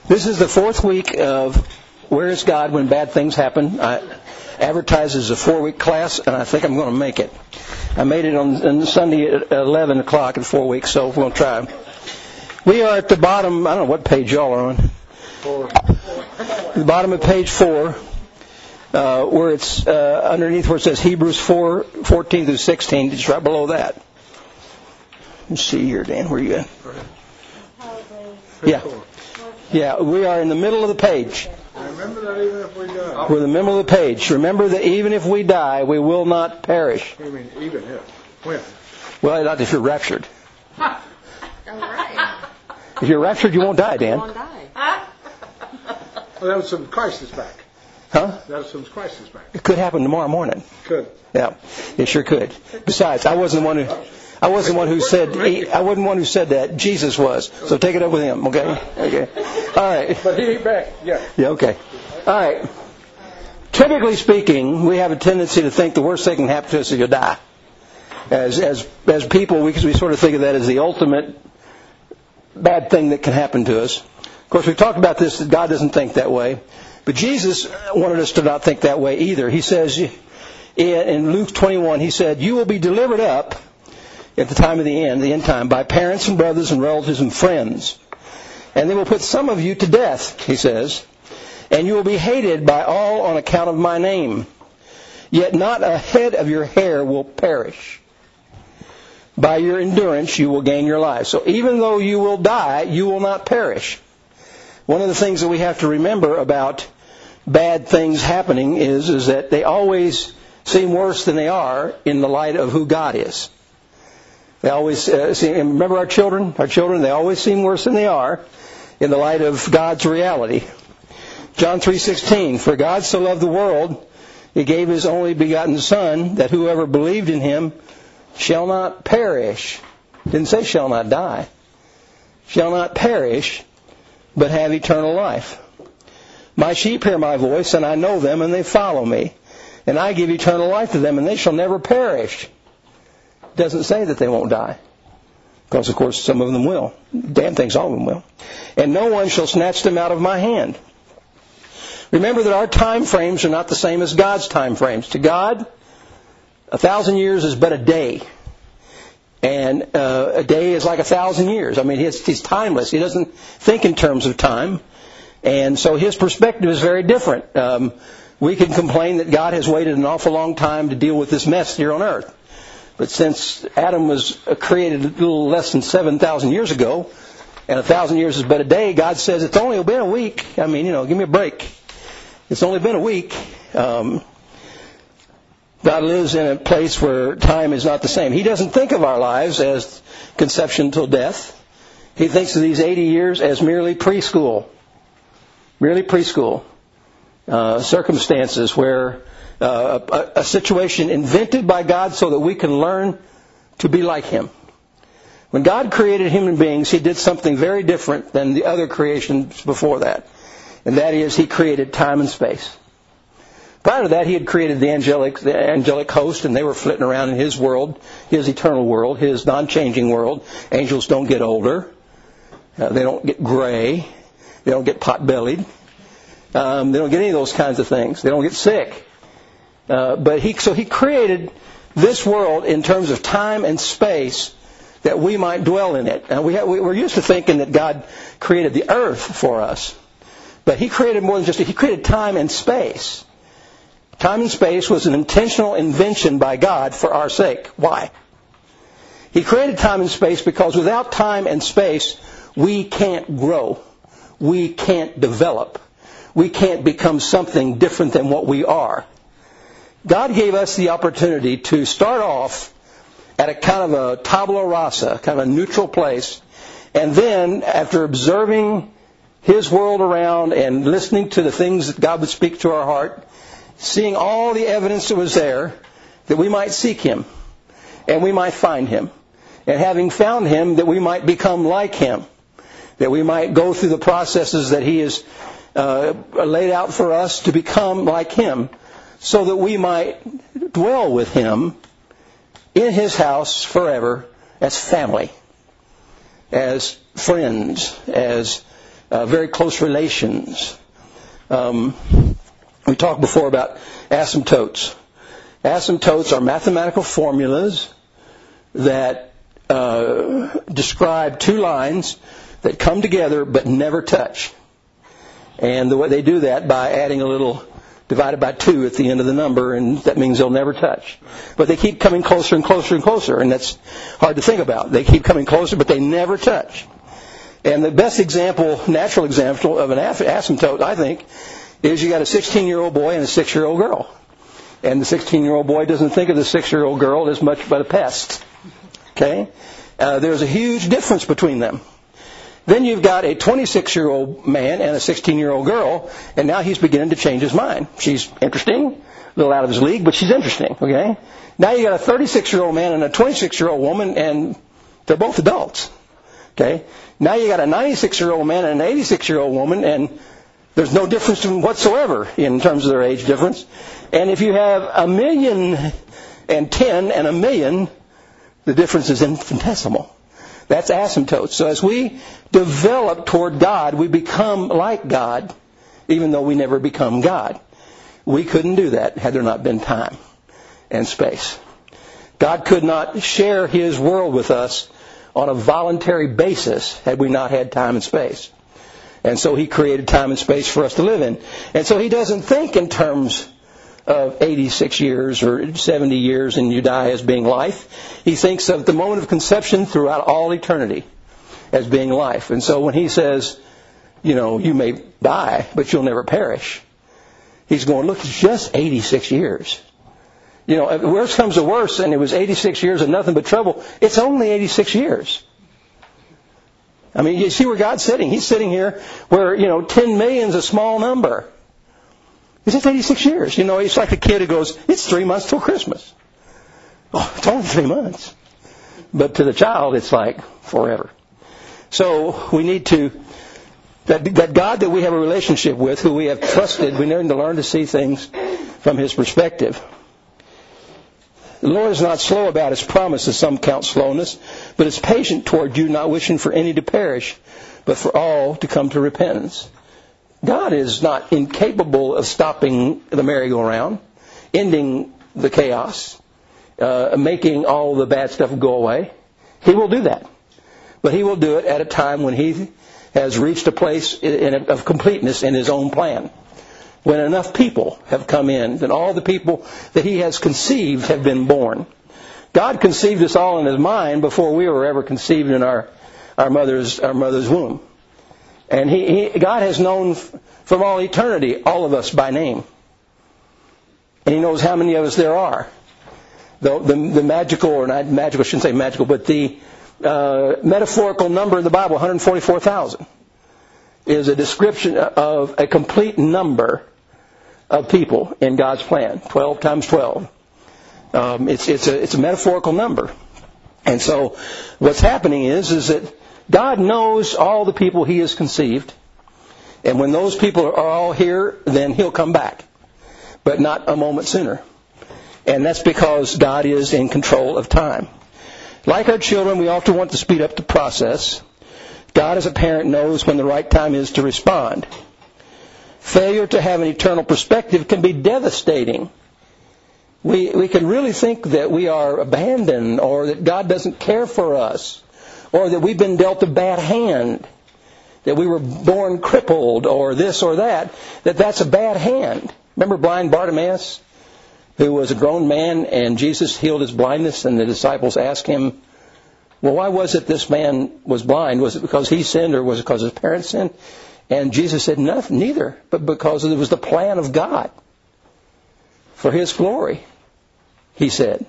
This is the fourth week of Where is God When Bad Things Happen? I advertised as a 4-week class, and I think I'm going to make it. I made it on Sunday at 11 o'clock in 4 weeks, so we're going to try. We are at the bottom, I don't know what page y'all are on. 4. The bottom of page 4, where it's underneath where it says Hebrews 4:14 through 16, just right below that. Let's see here, Dan, where are you at? Yeah. Yeah, we are in the middle of the page. Remember that even if we die. We're in the middle of the page. Remember that even if we die, we will not perish. I mean, even if. When? Well, not if you're raptured. All right. If you're raptured, you won't die, Dan. You won't die. Well, that was some Christ is back. Huh? That was some Christ is back. It could happen tomorrow morning. Could. Yeah, it sure could. Besides, I wasn't the one who said that. Jesus was. So take it up with him, okay? Okay. All right. But he ain't back. Yeah. Yeah, okay. All right. Typically speaking, we have a tendency to think the worst thing can happen to us is you'll die. As people, we sort of think of that as the ultimate bad thing that can happen to us. Of course, we've talked about this, that God doesn't think that way. But Jesus wanted us to not think that way either. He says in Luke 21, he said, "You will be delivered up at the time of the end time, by parents and brothers and relatives and friends. And they will put some of you to death," he says, "and you will be hated by all on account of my name. Yet not a head of your hair will perish. By your endurance you will gain your life." So even though you will die, you will not perish. One of the things that we have to remember about bad things happening is that they always seem worse than they are in the light of who God is. They always remember our children, they always seem worse than they are in the light of God's reality. John 3:16, "For God so loved the world, He gave His only begotten Son, that whoever believed in Him shall not perish." Didn't say shall not die. Shall not perish, but have eternal life. "My sheep hear my voice, and I know them, and they follow me. And I give eternal life to them, and they shall never perish." Doesn't say that they won't die. Because, of course, some of them will. Dan thinks all of them will. "And no one shall snatch them out of my hand." Remember that our time frames are not the same as God's time frames. To God, 1,000 years is but a day. And a day is like 1,000 years. I mean, he's timeless. He doesn't think in terms of time. And so his perspective is very different. We can complain that God has waited an awful long time to deal with this mess here on earth. But since Adam was created a little less than 7,000 years ago, and 1,000 years is but a day, God says it's only been a week. I mean, give me a break. It's only been a week. God lives in a place where time is not the same. He doesn't think of our lives as conception till death. He thinks of these 80 years as merely preschool. Merely preschool. Circumstances where a situation invented by God so that we can learn to be like Him. When God created human beings, He did something very different than the other creations before that. And that is, He created time and space. Prior to that, He had created the angelic host, and they were flitting around in His world, His eternal world, His non-changing world. Angels don't get older. They don't get gray. They don't get pot-bellied. They don't get any of those kinds of things. They don't get sick. But He created this world in terms of time and space that we might dwell in it. And we're used to thinking that God created the earth for us. But He created more than just He created time and space. Time and space was an intentional invention by God for our sake. Why? He created time and space because without time and space, we can't grow. We can't develop. We can't become something different than what we are. God gave us the opportunity to start off at a kind of a tabula rasa, kind of a neutral place, and then, after observing His world around and listening to the things that God would speak to our heart, seeing all the evidence that was there, that we might seek Him, and we might find Him. And having found Him, that we might become like Him, that we might go through the processes that He has laid out for us to become like Him, so that we might dwell with Him in His house forever as family, as friends, as very close relations. We talked before about asymptotes. Asymptotes are mathematical formulas that describe two lines that come together but never touch. And the way they do that by adding a little divided by 2 at the end of the number, and that means they'll never touch. But they keep coming closer and closer and closer, and that's hard to think about. They keep coming closer, but they never touch. And the best example, natural example of an asymptote, I think, is you got a 16-year-old boy and a 6-year-old girl. And the 16-year-old boy doesn't think of the 6-year-old girl as much but a pest. Okay? There's a huge difference between them. Then you've got a 26-year-old man and a 16-year-old girl, and now he's beginning to change his mind. She's interesting, a little out of his league, but she's interesting. Okay? Now you got a 36-year-old man and a 26-year-old woman, and they're both adults. Okay? Now you got a 96-year-old man and an 86-year-old woman, and there's no difference whatsoever in terms of their age difference. And if you have 1,010,000 and 1,000,000, the difference is infinitesimal. That's asymptotes. So as we develop toward God, we become like God, even though we never become God. We couldn't do that had there not been time and space. God could not share His world with us on a voluntary basis had we not had time and space. And so He created time and space for us to live in. And so He doesn't think in terms of 86 years or 70 years and you die as being life. He thinks of the moment of conception throughout all eternity as being life. And so when He says, you may die, but you'll never perish, He's going, look, it's just 86 years. If worse comes to worse and it was 86 years of nothing but trouble, it's only 86 years. I mean, you see where God's sitting. He's sitting here where, 10 million is a small number. It's just 86 years. It's like a kid who goes, it's 3 months till Christmas. Oh, it's only 3 months. But to the child, it's like forever. So we need to, that God that we have a relationship with, who we have trusted, we need to learn to see things from His perspective. The Lord is not slow about His promises, some count slowness, but is patient toward you, not wishing for any to perish, but for all to come to repentance. God is not incapable of stopping the merry-go-round, ending the chaos, making all the bad stuff go away. He will do that. But He will do it at a time when He has reached a place of completeness in His own plan. When enough people have come in, then all the people that He has conceived have been born. God conceived us all in His mind before we were ever conceived in our mother's womb. And God has known from all eternity all of us by name. And He knows how many of us there are. The magical, or not magical, I shouldn't say magical, but the metaphorical number in the Bible, 144,000, is a description of a complete number of people in God's plan. 12 times 12. It's a metaphorical number. And so what's happening is that God knows all the people He has conceived. And when those people are all here, then He'll come back. But not a moment sooner. And that's because God is in control of time. Like our children, we often want to speed up the process. God as a parent knows when the right time is to respond. Failure to have an eternal perspective can be devastating. We can really think that we are abandoned, or that God doesn't care for us, or that we've been dealt a bad hand, that we were born crippled, or this or that, that's a bad hand. Remember blind Bartimaeus, who was a grown man, and Jesus healed his blindness, and the disciples asked Him, well, why was it this man was blind? Was it because he sinned, or was it because his parents sinned? And Jesus said, neither, but because it was the plan of God for His glory, He said.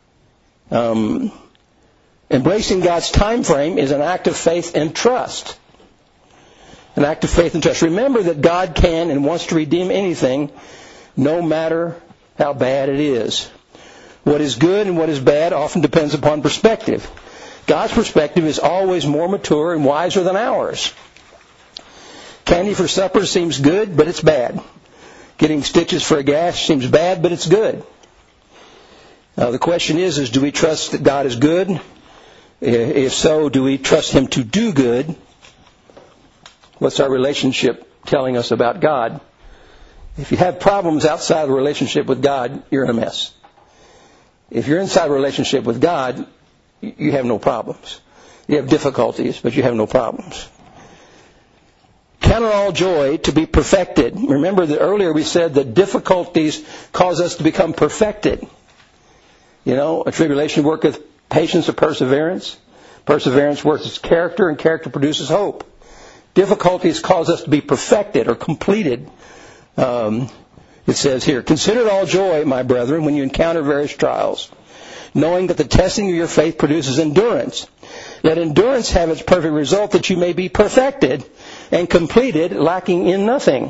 Embracing God's time frame is an act of faith and trust. An act of faith and trust. Remember that God can and wants to redeem anything, no matter how bad it is. What is good and what is bad often depends upon perspective. God's perspective is always more mature and wiser than ours. Candy for supper seems good, but it's bad. Getting stitches for a gash seems bad, but it's good. Now the question is do we trust that God is good? If so, do we trust Him to do good? What's our relationship telling us about God? If you have problems outside the relationship with God, you're in a mess. If you're inside a relationship with God, you have no problems. You have difficulties, but you have no problems. Count it all joy to be perfected. Remember that earlier we said that difficulties cause us to become perfected. You know, a tribulation worketh patience or perseverance. Perseverance works character, and character produces hope. Difficulties cause us to be perfected or completed. It says here, consider it all joy, my brethren, when you encounter various trials, knowing that the testing of your faith produces endurance. Let endurance have its perfect result, that you may be perfected and completed, lacking in nothing.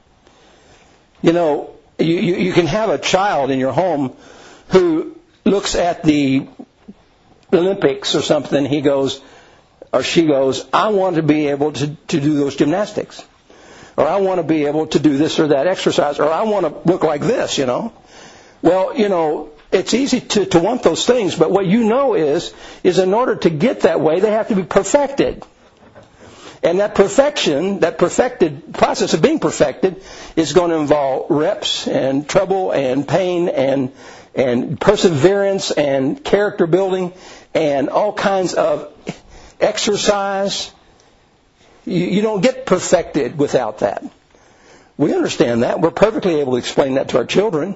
You know, you can have a child in your home who looks at the Olympics or something, he goes, or she goes, I want to be able to do those gymnastics. Or I want to be able to do this or that exercise. Or I want to look like this, you know. Well, you know, it's easy to want those things, but what you know is in order to get that way, they have to be perfected. And that perfection, that perfected process of being perfected, is going to involve reps and trouble and pain and perseverance and character building and all kinds of exercise. You don't get perfected without that. We understand that. We're perfectly able to explain that to our children.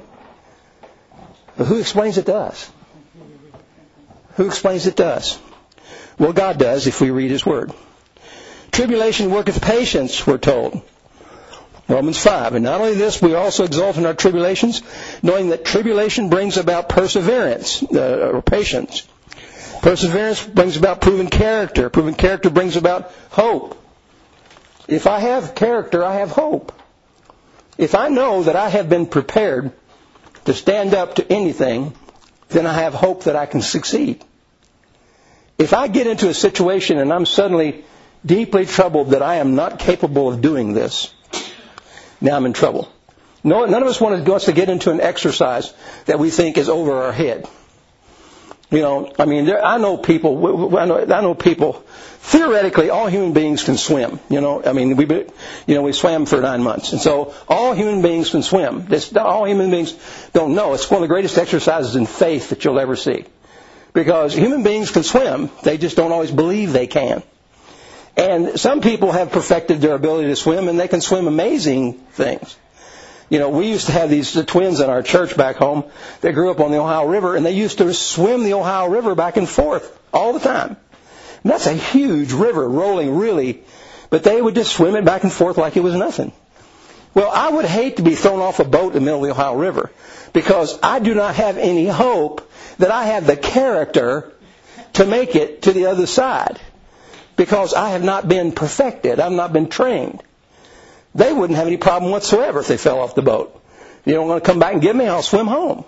But who explains it to us? Who explains it to us? Well, God does if we read His Word. Tribulation worketh patience, we're told. Romans 5. And not only this, we also exult in our tribulations, knowing that tribulation brings about perseverance, or patience. Perseverance brings about proven character. Proven character brings about hope. If I have character, I have hope. If I know that I have been prepared to stand up to anything, then I have hope that I can succeed. If I get into a situation and I'm suddenly deeply troubled that I am not capable of doing this, now I'm in trouble. None of us wants to get into an exercise that we think is over our head. You know, I mean, I know people. Theoretically, all human beings can swim. You know, I mean, we swam for 9 months, and so all human beings can swim. All human beings don't know. It's one of the greatest exercises in faith that you'll ever see, because human beings can swim. They just don't always believe they can. And some people have perfected their ability to swim, and they can swim amazing things. You know, we used to have the twins in our church back home. They grew up on the Ohio River, and they used to swim the Ohio River back and forth all the time. And that's a huge river, rolling really, but they would just swim it back and forth like it was nothing. Well, I would hate to be thrown off a boat in the middle of the Ohio River, because I do not have any hope that I have the character to make it to the other side, because I have not been perfected. I've not been trained. They wouldn't have any problem whatsoever if they fell off the boat. You don't want to come back and get me, I'll swim home.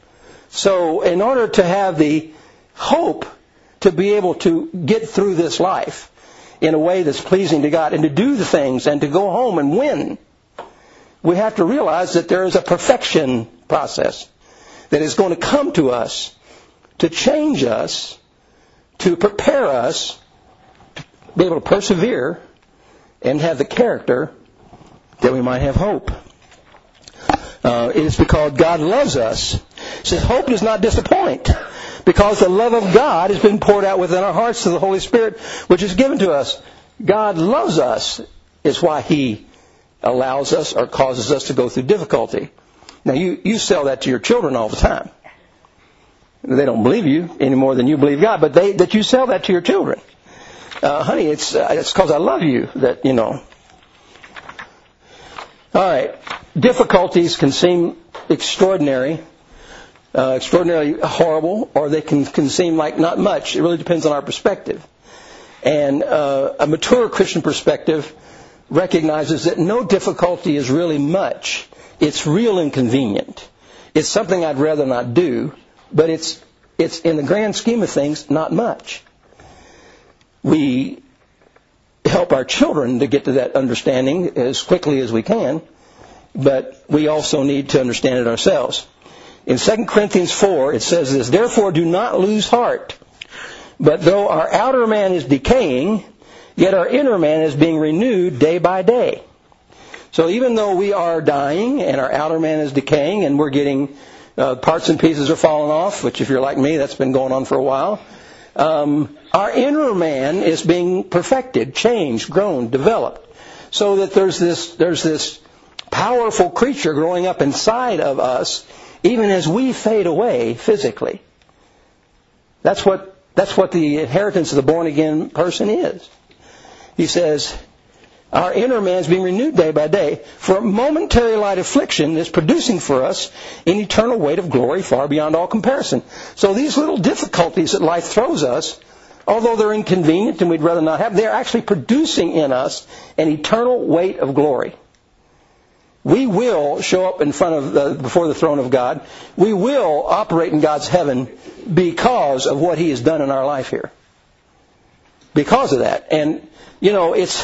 So in order to have the hope to be able to get through this life in a way that's pleasing to God and to do the things and to go home and win, we have to realize that there is a perfection process that is going to come to us to change us, to prepare us to be able to persevere and have the character that we might have hope. It is because God loves us. It says, hope does not disappoint, because the love of God has been poured out within our hearts through the Holy Spirit, which is given to us. God loves us is why He allows us or causes us to go through difficulty. Now, you sell that to your children all the time. They don't believe you any more than you believe God, but that you sell that to your children. Honey, it's because I love you that, you know. All right. Difficulties can seem extraordinarily horrible, or they can seem like not much. It really depends on our perspective. And a mature Christian perspective recognizes that no difficulty is really much. It's real inconvenient. It's something I'd rather not do, but it's in the grand scheme of things not much. We help our children to get to that understanding as quickly as we can, but we also need to understand it ourselves. In 2 Corinthians 4, it says this, therefore do not lose heart, but though our outer man is decaying, Yet our inner man is being renewed day by day. So even though we are dying and our outer man is decaying and we're getting parts and pieces are falling off, which if you're like me, that's been going on for a while, our inner man is being perfected, changed, grown, developed. So that there's this powerful creature growing up inside of us, even as we fade away physically. That's what the inheritance of the born-again person is. He says, our inner man is being renewed day by day, for a momentary light affliction is producing for us an eternal weight of glory far beyond all comparison. So these little difficulties that life throws us, although they're inconvenient and we'd rather not have, they're actually producing in us an eternal weight of glory. We will show up in front of before the throne of God. We will operate in God's heaven because of what He has done in our life here. Because of that. And, you know, it's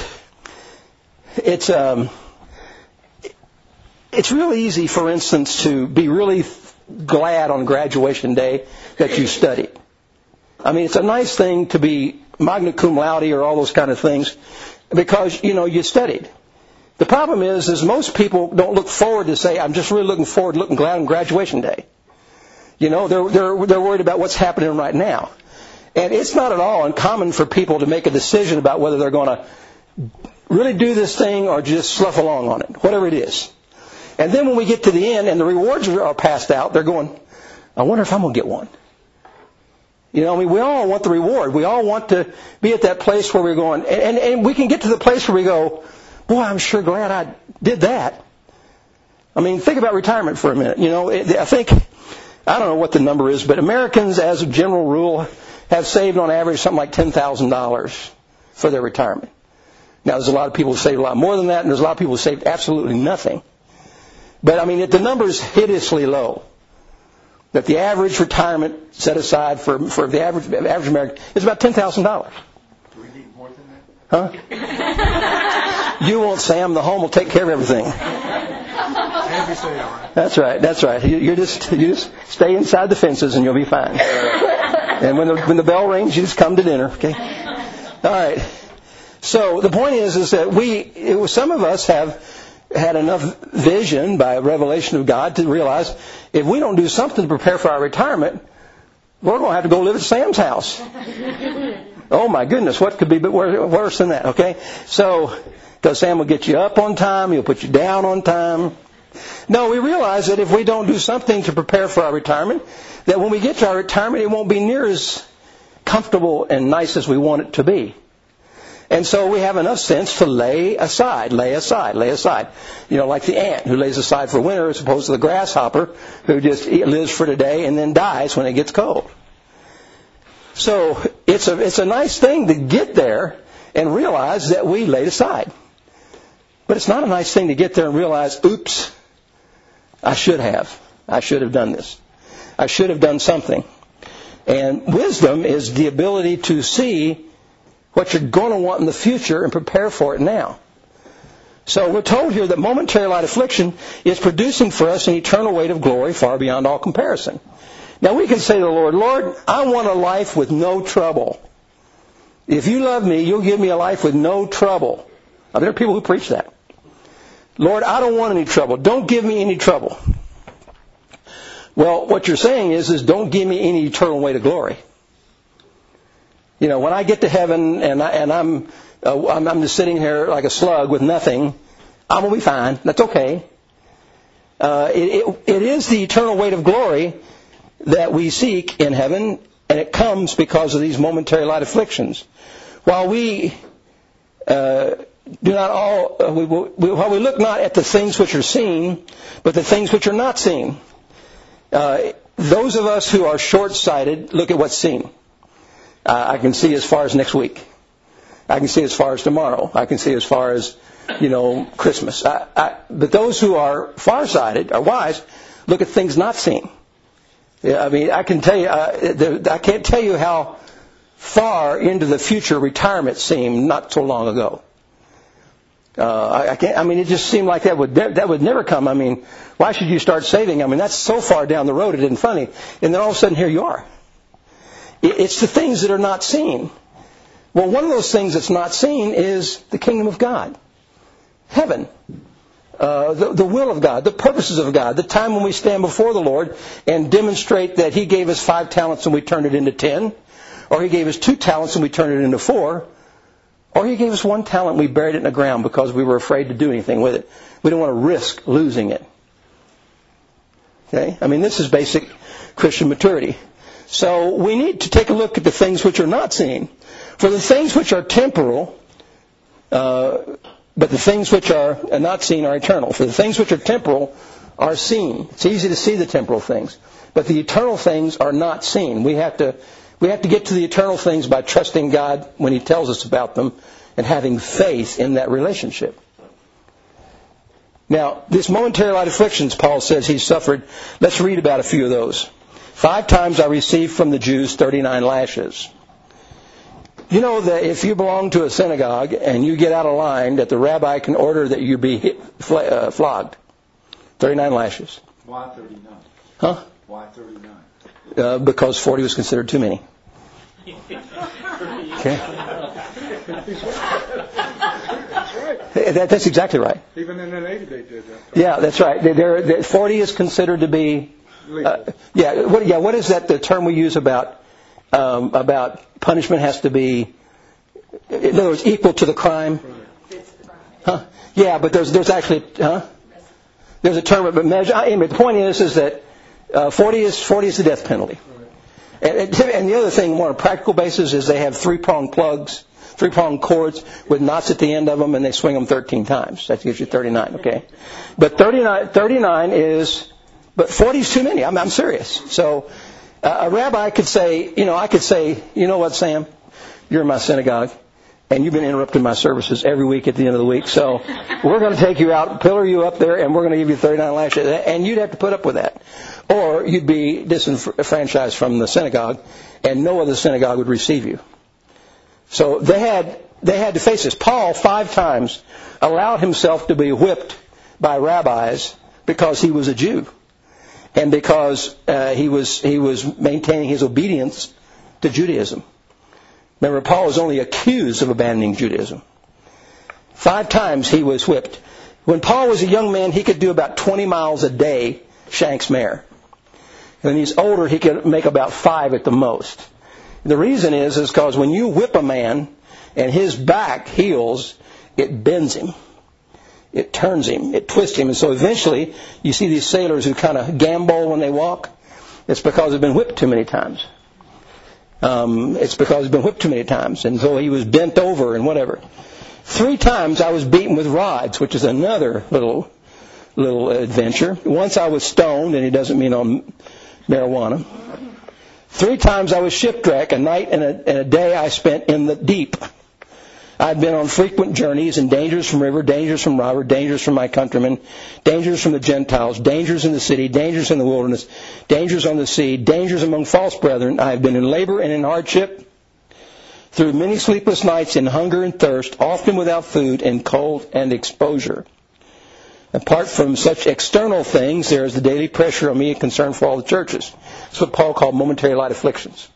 really easy, for instance, to be really glad on graduation day that you studied. I mean, it's a nice thing to be magna cum laude or all those kind of things because, you know, you studied. The problem is most people don't look forward to say, I'm just really looking glad on graduation day. You know, they're worried about what's happening right now. And it's not at all uncommon for people to make a decision about whether they're going to really do this thing or just slough along on it, whatever it is. And then when we get to the end and the rewards are passed out, they're going, I wonder if I'm going to get one. You know, I mean, we all want the reward. We all want to be at that place where we're going, and we can get to the place where we go, boy, I'm sure glad I did that. I mean, think about retirement for a minute. You know, I don't know what the number is, but Americans, as a general rule, have saved on average something like $10,000 for their retirement. Now, there's a lot of people who saved a lot more than that, and there's a lot of people who saved absolutely nothing. But, I mean, the number's hideously low. That the average retirement set aside for the average American is about $10,000. Do we need more than that? Huh? You won't, Sam. The home will take care of everything. That's right. You just stay inside the fences and you'll be fine. And when the bell rings, you just come to dinner. Okay. All right. So the point is that some of us have had enough vision by revelation of God to realize if we don't do something to prepare for our retirement, we're going to have to go live at Sam's house. Oh my goodness, what could be worse than that? Okay. So, because Sam will get you up on time, he'll put you down on time. No, we realize that if we don't do something to prepare for our retirement, that when we get to our retirement, it won't be near as comfortable and nice as we want it to be. And so we have enough sense to lay aside. You know, like the ant who lays aside for winter as opposed to the grasshopper who just lives for today and then dies when it gets cold. So it's a nice thing to get there and realize that we laid aside. But it's not a nice thing to get there and realize, oops, I should have done this. I should have done something. And wisdom is the ability to see what you're going to want in the future and prepare for it now. So we're told here that momentary light affliction is producing for us an eternal weight of glory far beyond all comparison. Now we can say to the Lord, Lord, I want a life with no trouble. If you love me, you'll give me a life with no trouble. Now, there are people who preach that. Lord, I don't want any trouble. Don't give me any trouble. Well, what you're saying is don't give me any eternal weight of glory. You know, when I get to heaven and I'm just sitting here like a slug with nothing, I'm going to be fine. That's okay. It is the eternal weight of glory that we seek in heaven, and it comes because of these momentary light afflictions. While we while we look not at the things which are seen, but the things which are not seen. Those of us who are short-sighted look at what's seen. I can see as far as next week. I can see as far as tomorrow. I can see as far as, Christmas. But those who are far-sighted, are wise, look at things not seen. I mean, I can tell you, I can't tell you how far into the future retirement seemed not so long ago. It just seemed like that would never come. I mean, why should you start saving? I mean, that's so far down the road, it isn't funny. And then all of a sudden, here you are. It's the things that are not seen Well, one of those things that's not seen is the kingdom of God. Heaven. The will of God, the purposes of God, the time when we stand before the Lord and demonstrate that He gave us 5 talents and we turned it into 10, or He gave us 2 talents and we turned it into 4, or He gave us 1 talent and we buried it in the ground because we were afraid to do anything with it. We don't want to risk losing it. Okay? I mean, this is basic Christian maturity. So we need to take a look at the things which are not seen. For the things which are temporal, but the things which are not seen are eternal. For the things which are temporal are seen. It's easy to see the temporal things. But the eternal things are not seen. We have to get to the eternal things by trusting God when He tells us about them and having faith in that relationship. Now, this momentary light afflictions, Paul says He suffered. Let's read about a few of those. 5 times I received from the Jews 39 lashes. You know that if you belong to a synagogue and you get out of line, that the rabbi can order that you be flogged. 39 lashes. Why 39? Huh? Why 39? Because 40 was considered too many. Okay. That's exactly right. Even in the Navy they did that. Yeah, that's right. 40 is considered to be... What is that, the term we use about punishment has to be, in other words, equal to the crime? Huh? Yeah, but there's actually, there's a term, but measure. Anyway, the point is that 40 is the death penalty. And the other thing, more on a practical basis, is they have 3-pronged plugs, 3-pronged cords with knots at the end of them, and they swing them 13 times. That gives you 39, okay? But 39 is, but 40 is too many. I'm serious. So a rabbi could say, I could say, you know what, Sam? You're in my synagogue, and you've been interrupting my services every week at the end of the week, so we're going to take you out, pillar you up there, and we're going to give you 39 lashes. And you'd have to put up with that. Or you'd be disenfranchised from the synagogue, and no other synagogue would receive you. So they had to face this. Paul 5 times allowed himself to be whipped by rabbis because he was a Jew, and because he was maintaining his obedience to Judaism. Remember, Paul was only accused of abandoning Judaism. 5 times he was whipped. When Paul was a young man, he could do about 20 miles a day, Shanks mare. When he's older, he could make about 5 at the most. The reason is because when you whip a man and his back heals, it bends him. It turns him. It twists him. And so eventually, you see these sailors who kind of gambol when they walk. It's because they've been whipped too many times. It's because he's been whipped too many times. And so he was bent over and whatever. 3 times I was beaten with rods, which is another little adventure. Once I was stoned, and he doesn't mean on marijuana. 3 times I was shipwrecked, a night and a day I spent in the deep. I'd been on frequent journeys and dangers from river, dangers from robber, dangers from my countrymen, dangers from the Gentiles, dangers in the city, dangers in the wilderness, dangers on the sea, dangers among false brethren. I have been in labor and in hardship, through many sleepless nights in hunger and thirst, often without food, in cold and exposure. Apart from such external things, there is the daily pressure on me and concern for all the churches. That's what Paul called momentary light afflictions.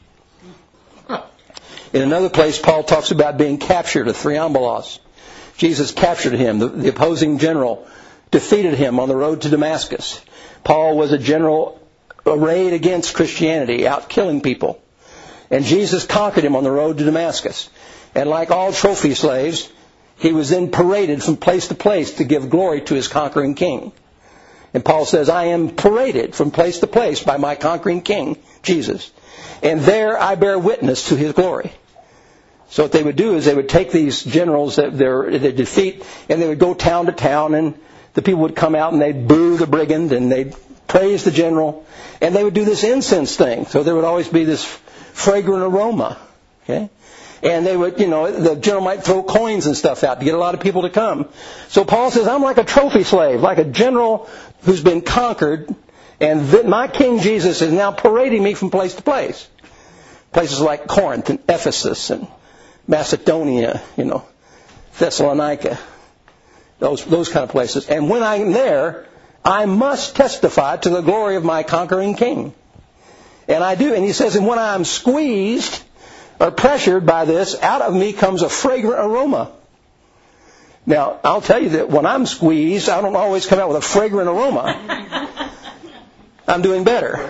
In another place, Paul talks about being captured at Thriambalos. Jesus captured him. The opposing general defeated him on the road to Damascus. Paul was a general arrayed against Christianity, out killing people. And Jesus conquered him on the road to Damascus. And like all trophy slaves, he was then paraded from place to place to give glory to his conquering king. And Paul says, I am paraded from place to place by my conquering king, Jesus. And there I bear witness to his glory. So what they would do is they would take these generals that they defeat, and they would go town to town, and the people would come out and they'd boo the brigand, and they'd praise the general, and they would do this incense thing. So there would always be this fragrant aroma. Okay? And they would, the general might throw coins and stuff out to get a lot of people to come. So Paul says, I'm like a trophy slave, like a general who's been conquered, and my King Jesus is now parading me from place to place. Places like Corinth and Ephesus and Macedonia, Thessalonica, those kind of places. And when I'm there, I must testify to the glory of my conquering king. And I do. And he says, and when I'm squeezed, are pressured by this, out of me comes a fragrant aroma. Now, I'll tell you that when I'm squeezed, I don't always come out with a fragrant aroma. I'm doing better.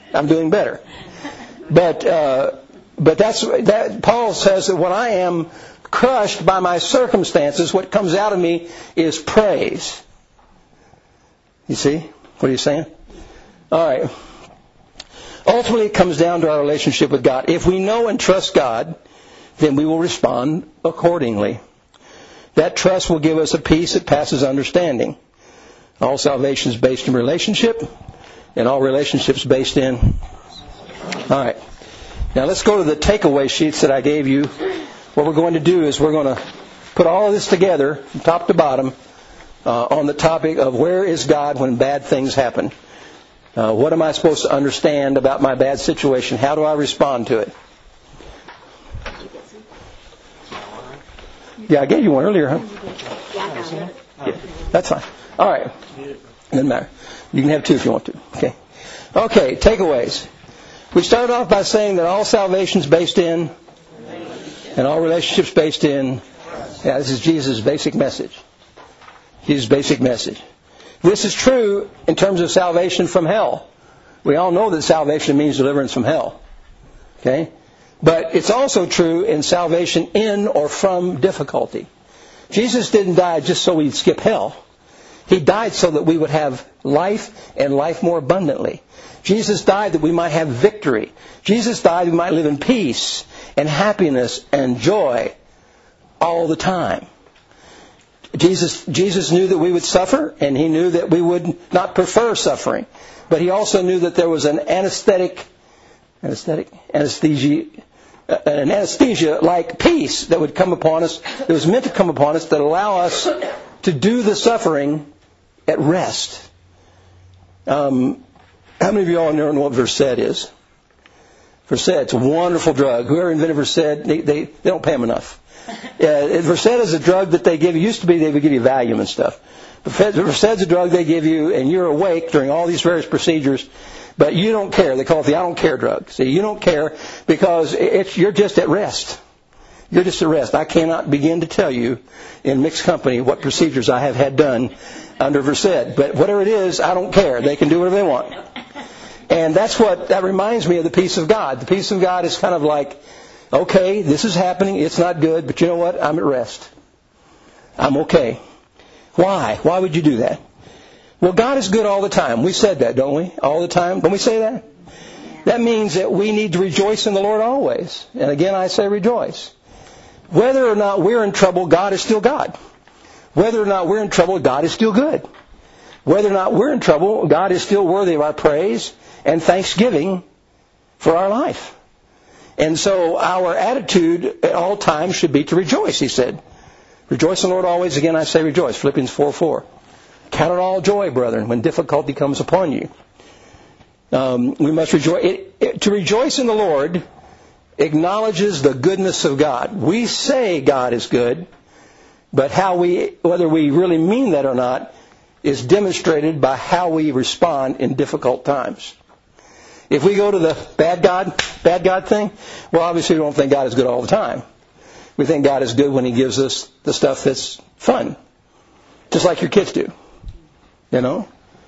But Paul says that when I am crushed by my circumstances, what comes out of me is praise. You see what he's saying? All right. Ultimately, it comes down to our relationship with God. If we know and trust God, then we will respond accordingly. That trust will give us a peace that passes understanding. All salvation is based in relationship, and all relationships based in... All right. Now let's go to the takeaway sheets that I gave you. What we're going to do is we're going to put all of this together, from top to bottom, on the topic of where is God when bad things happen. What am I supposed to understand about my bad situation? How do I respond to it? Yeah, I gave you one earlier, huh? Yeah, that's fine. All right. Doesn't matter. You can have two if you want to. Okay. Okay, takeaways. We started off by saying that all salvation is based in, and all relationships based in. Yeah, this is Jesus' basic message. Jesus' basic message. This is true in terms of salvation from hell. We all know that salvation means deliverance from hell. Okay? But it's also true in salvation in or from difficulty. Jesus didn't die just so we'd skip hell. He died so that we would have life and life more abundantly. Jesus died that we might have victory. Jesus died that we might live in peace and happiness and joy all the time. Jesus knew that we would suffer, and He knew that we would not prefer suffering. But He also knew that there was an anesthesia-like peace that would come upon us, that was meant to come upon us, that allow us to do the suffering at rest. How many of you all know what Versed is? Versed, it's a wonderful drug. Whoever invented Versed, they don't pay them enough. Versed is a drug that they give you. Used to be they would give you Valium and stuff. Versed is a drug they give you, and you're awake during all these various procedures, but you don't care. They call it the I don't care drug. See, you don't care because you're just at rest. You're just at rest. I cannot begin to tell you in mixed company what procedures I have had done under Versed. But whatever it is, I don't care. They can do whatever they want. And that reminds me of the peace of God. The peace of God is kind of like, okay, this is happening. It's not good, but you know what? I'm at rest. I'm okay. Why? Why would you do that? Well, God is good all the time. We said that, don't we? All the time. Don't we say that? That means that we need to rejoice in the Lord always. And again, I say rejoice. Whether or not we're in trouble, God is still God. Whether or not we're in trouble, God is still good. Whether or not we're in trouble, God is still worthy of our praise and thanksgiving for our life. And so our attitude at all times should be to rejoice, he said. Rejoice in the Lord always. Again, I say rejoice. Philippians 4:4. Count it all joy, brethren, when difficulty comes upon you. We must rejoice. To rejoice in the Lord acknowledges the goodness of God. We say God is good, but whether we really mean that or not is demonstrated by how we respond in difficult times. If we go to the bad God thing, well, obviously we don't think God is good all the time. We think God is good when He gives us the stuff that's fun, just like your kids do. You know?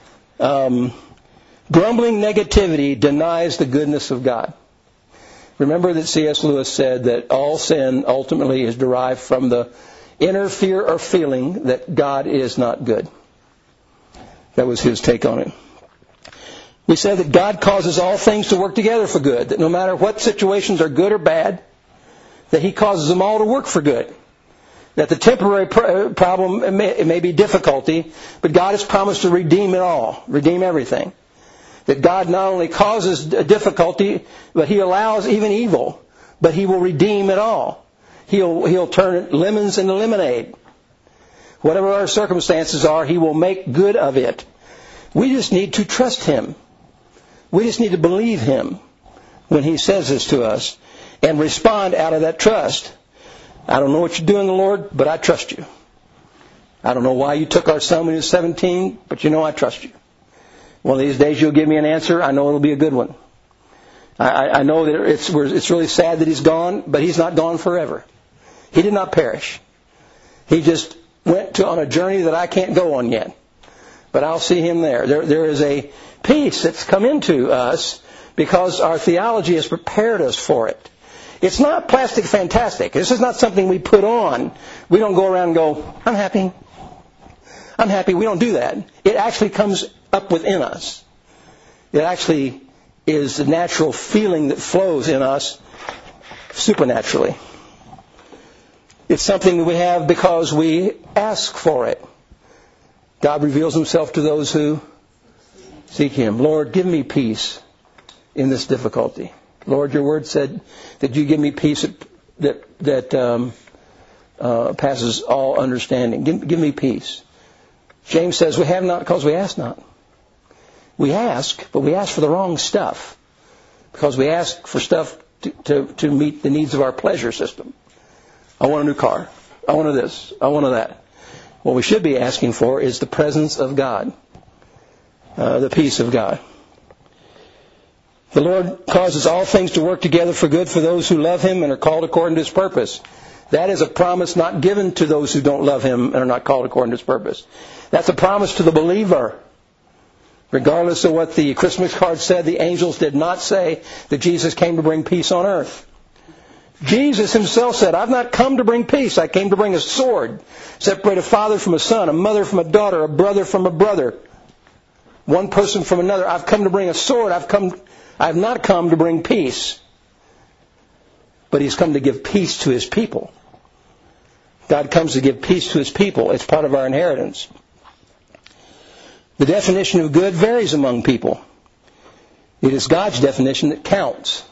Grumbling negativity denies the goodness of God. Remember that C.S. Lewis said that all sin ultimately is derived from the inner fear or feeling that God is not good. That was his take on it. We said that God causes all things to work together for good, that no matter what situations are good or bad, that He causes them all to work for good. That the temporary problem, it may be difficulty, but God has promised to redeem it all, redeem everything. That God not only causes difficulty, but He allows even evil, but He will redeem it all. He'll turn lemons into lemonade. Whatever our circumstances are, He will make good of it. We just need to trust Him. We just need to believe Him when He says this to us and respond out of that trust. I don't know what you're doing, Lord, but I trust you. I don't know why you took our son when he was 17, but you know I trust you. One of these days you'll give me an answer. I know it'll be a good one. I know that it's really sad that he's gone, but he's not gone forever. He did not perish. He just went on a journey that I can't go on yet. But I'll see him there. There is a peace that's come into us because our theology has prepared us for it. It's not plastic fantastic. This is not something we put on. We don't go around and go, I'm happy. I'm happy. We don't do that. It actually comes up within us. It actually is the natural feeling that flows in us supernaturally. It's something that we have because we ask for it. God reveals himself to those who seek him. Lord, give me peace in this difficulty. Lord, your word said that you give me peace that passes all understanding. Give me peace. James says we have not because we ask not. We ask, but we ask for the wrong stuff. Because we ask for stuff to meet the needs of our pleasure system. I want a new car. I want this. I want that. What we should be asking for is the presence of God. The peace of God. The Lord causes all things to work together for good for those who love him and are called according to his purpose. That is a promise not given to those who don't love him and are not called according to his purpose. That's a promise to the believer. Regardless of what the Christmas card said, the angels did not say that Jesus came to bring peace on earth. Jesus himself said, I've not come to bring peace. I came to bring a sword. Separate a father from a son, a mother from a daughter, a brother from a brother. One person from another. I've come to bring a sword. I've not come to bring peace. But he's come to give peace to his people. God comes to give peace to his people. It's part of our inheritance. The definition of good varies among people. It is God's definition that counts.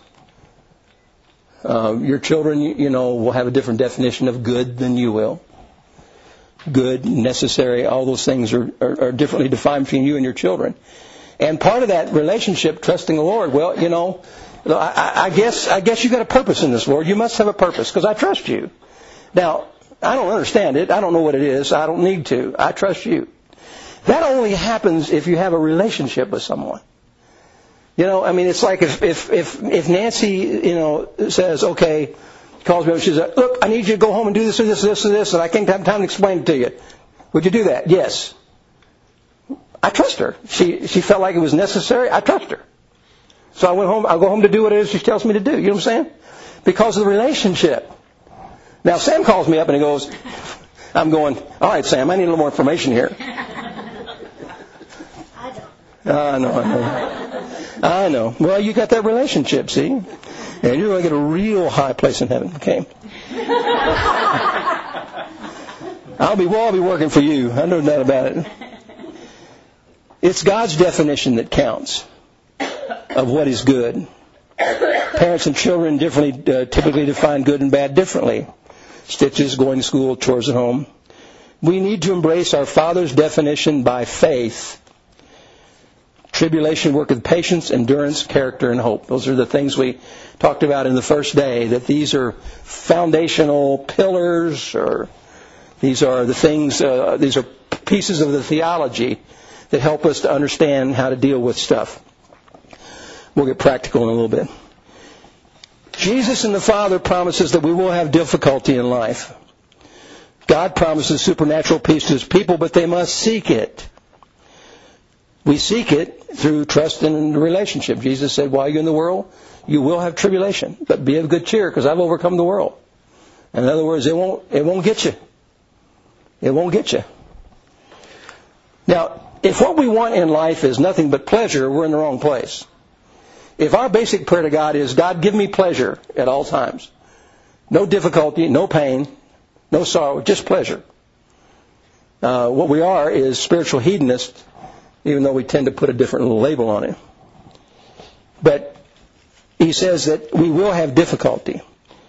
Your children, will have a different definition of good than you will. Good, necessary, all those things are differently defined between you and your children. And part of that relationship, trusting the Lord, I guess you got a purpose in this, Lord. You must have a purpose because I trust you. Now, I don't understand it. I don't know what it is. I don't need to. I trust you. That only happens if you have a relationship with someone. It's like if Nancy, says, okay, calls me up and she says, look, I need you to go home and do this and this and this and this, and I can't have time to explain it to you. Would you do that? Yes. I trust her. She felt like it was necessary. I trust her. So I went home. I'll go home to do what it is she tells me to do. You know what I'm saying? Because of the relationship. Now, Sam calls me up and he goes, I'm going, all right, Sam, I need a little more information here. I know. Well, you got that relationship, see? And you're going to get a real high place in heaven, okay? I'll be working for you. I know that about it. It's God's definition that counts of what is good. Parents and children typically define good and bad differently. Stitches, going to school, chores at home. We need to embrace our Father's definition by faith. Tribulation worketh patience, endurance, character, and hope. Those are the things we talked about in the first day, that these are foundational pillars, or these are the things, these are pieces of the theology that help us to understand how to deal with stuff. We'll get practical in a little bit. Jesus and the Father promises that we will have difficulty in life. God promises supernatural peace to his people, but they must seek it. We seek it through trust and relationship. Jesus said, while you're in the world, you will have tribulation, but be of good cheer because I've overcome the world. In other words, it won't get you. It won't get you. Now, if what we want in life is nothing but pleasure, we're in the wrong place. If our basic prayer to God is, God, give me pleasure at all times. No difficulty, no pain, no sorrow, just pleasure. What we are is spiritual hedonists, even though we tend to put a different little label on it. But he says that we will have difficulty.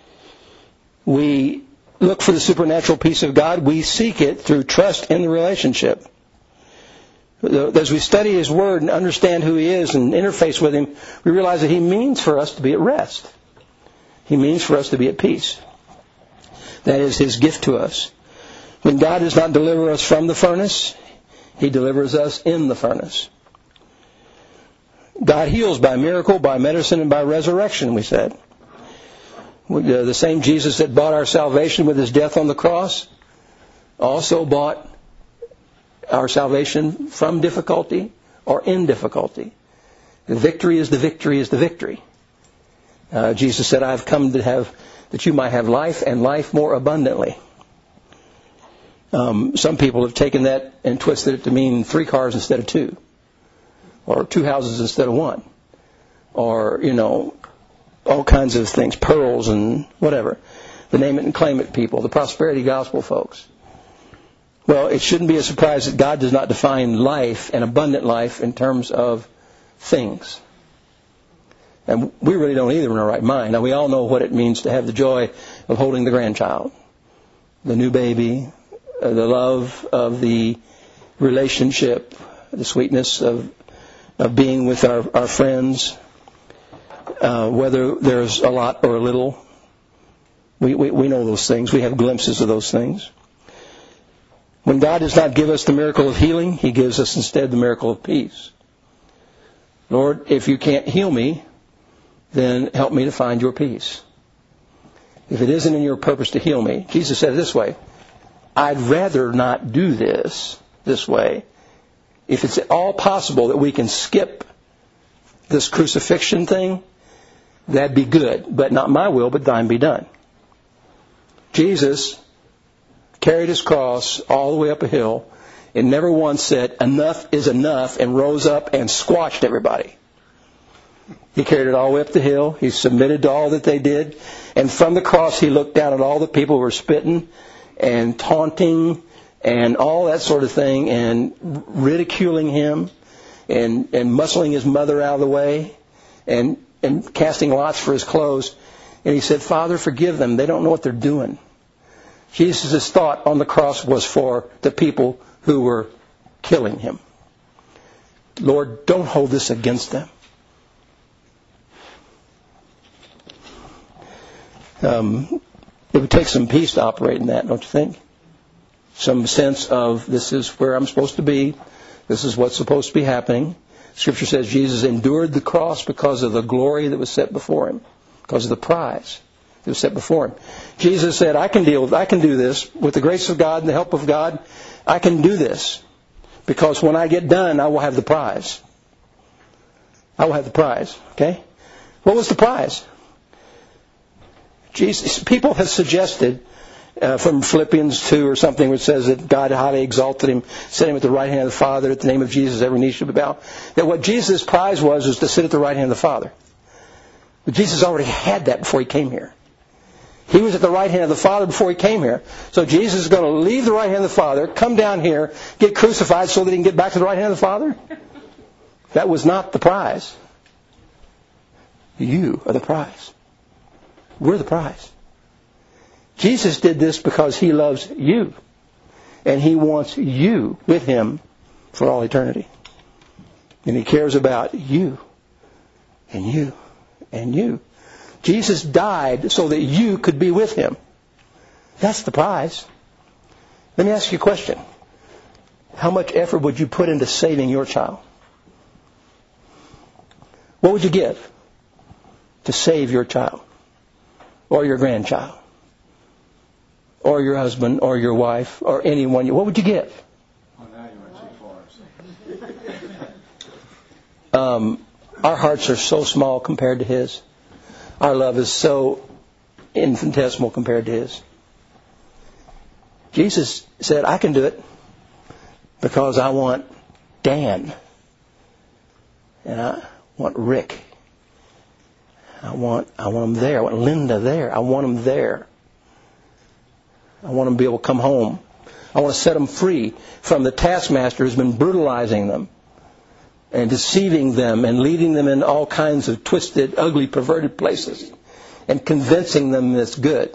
We look for the supernatural peace of God. We seek it through trust in the relationship. As we study his word and understand who he is and interface with him, we realize that he means for us to be at rest. He means for us to be at peace. That is his gift to us. When God does not deliver us from the furnace, he delivers us in the furnace. God heals by miracle, by medicine, and by resurrection, we said. The same Jesus that bought our salvation with His death on the cross also bought our salvation from difficulty or in difficulty. The victory is the victory is the victory. Jesus said, I've come to have that you might have life and life more abundantly. Some people have taken that and twisted it to mean 3 cars instead of 2. Or 2 houses instead of 1. Or, all kinds of things. Pearls and whatever. The name it and claim it people. The prosperity gospel folks. Well, it shouldn't be a surprise that God does not define life and abundant life in terms of things. And we really don't either in our right mind. Now, we all know what it means to have the joy of holding the grandchild. The new baby. The love of the relationship. The sweetness of being with our friends, whether there's a lot or a little. We know those things. We have glimpses of those things. When God does not give us the miracle of healing, He gives us instead the miracle of peace. Lord, if you can't heal me, then help me to find your peace. If it isn't in your purpose to heal me, Jesus said it this way, I'd rather not do this way. If it's at all possible that we can skip this crucifixion thing, that'd be good. But not my will, but thine be done. Jesus carried His cross all the way up a hill and never once said, enough is enough, and rose up and squashed everybody. He carried it all the way up the hill. He submitted to all that they did. And from the cross, He looked down at all the people who were spitting and taunting and all that sort of thing, and ridiculing Him, and muscling His mother out of the way, and casting lots for His clothes. And He said, Father, forgive them. They don't know what they're doing. Jesus' thought on the cross was for the people who were killing Him. Lord, don't hold this against them. It would take some peace to operate in that, don't you think? Some sense of this is where I'm supposed to be. This is what's supposed to be happening. Scripture says Jesus endured the cross because of the glory that was set before Him, because of the prize that was set before Him. Jesus said, I can do this with the grace of God and the help of God. I can do this because when I get done, I will have the prize. I will have the prize. Okay? What was the prize? Jesus. People have suggested from Philippians 2 or something which says that God highly exalted Him, set Him at the right hand of the Father, at the name of Jesus every knee should bow. That what Jesus' prize was to sit at the right hand of the Father. But Jesus already had that before He came here. He was at the right hand of the Father before He came here. So Jesus is going to leave the right hand of the Father, come down here, get crucified so that He can get back to the right hand of the Father? That was not the prize. You are the prize. We're the prize. Jesus did this because He loves you. And He wants you with Him for all eternity. And He cares about you. And you. And you. Jesus died so that you could be with Him. That's the prize. Let me ask you a question. How much effort would you put into saving your child? What would you give to save your child? Or your grandchild? Or your husband, or your wife, or anyone? What would you give? Oh, now you went too far. Our hearts are so small compared to His. Our love is so infinitesimal compared to His. Jesus said, I can do it because I want Dan. And I want Rick. I want them there. I want Linda there. I want them there. I want them to be able to come home. I want to set them free from the taskmaster who's been brutalizing them and deceiving them and leading them in all kinds of twisted, ugly, perverted places and convincing them it's good.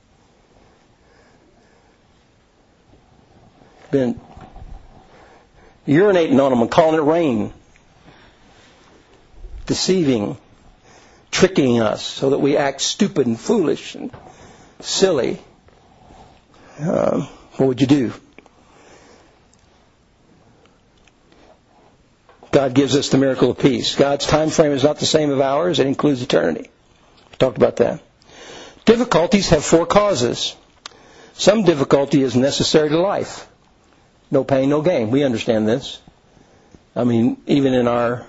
Been urinating on them and calling it rain. Deceiving, tricking us so that we act stupid and foolish and silly. What would you do? God gives us the miracle of peace. God's time frame is not the same as ours. It includes eternity. We talked about that. Difficulties have 4 causes. Some difficulty is necessary to life. No pain, no gain. We understand this. I mean, even in our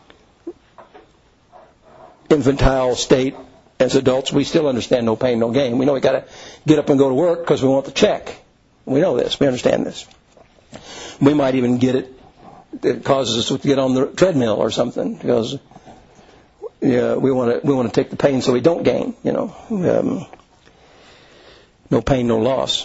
infantile state as adults, we still understand no pain, no gain. We know we got to get up and go to work because we want the check. We know this. We understand this. We might even get it. It causes us to get on the treadmill or something because we want to take the pain so we don't gain. No pain, no loss.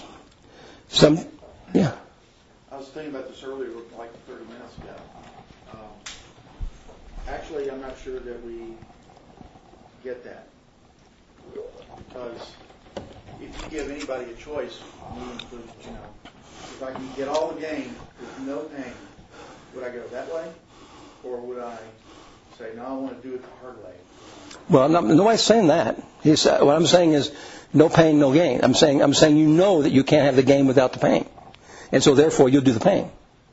I was thinking about this earlier, like 30 minutes ago. Actually, I'm not sure that we get that. Because if you give anybody a choice, me included, if I can get all the gain with no pain, would I go that way? Or would I say, no, I want to do it the hard way? Well, nobody's saying that. What I'm saying is no pain, no gain. I'm saying you know that you can't have the gain without the pain. And so therefore you'll do the pain.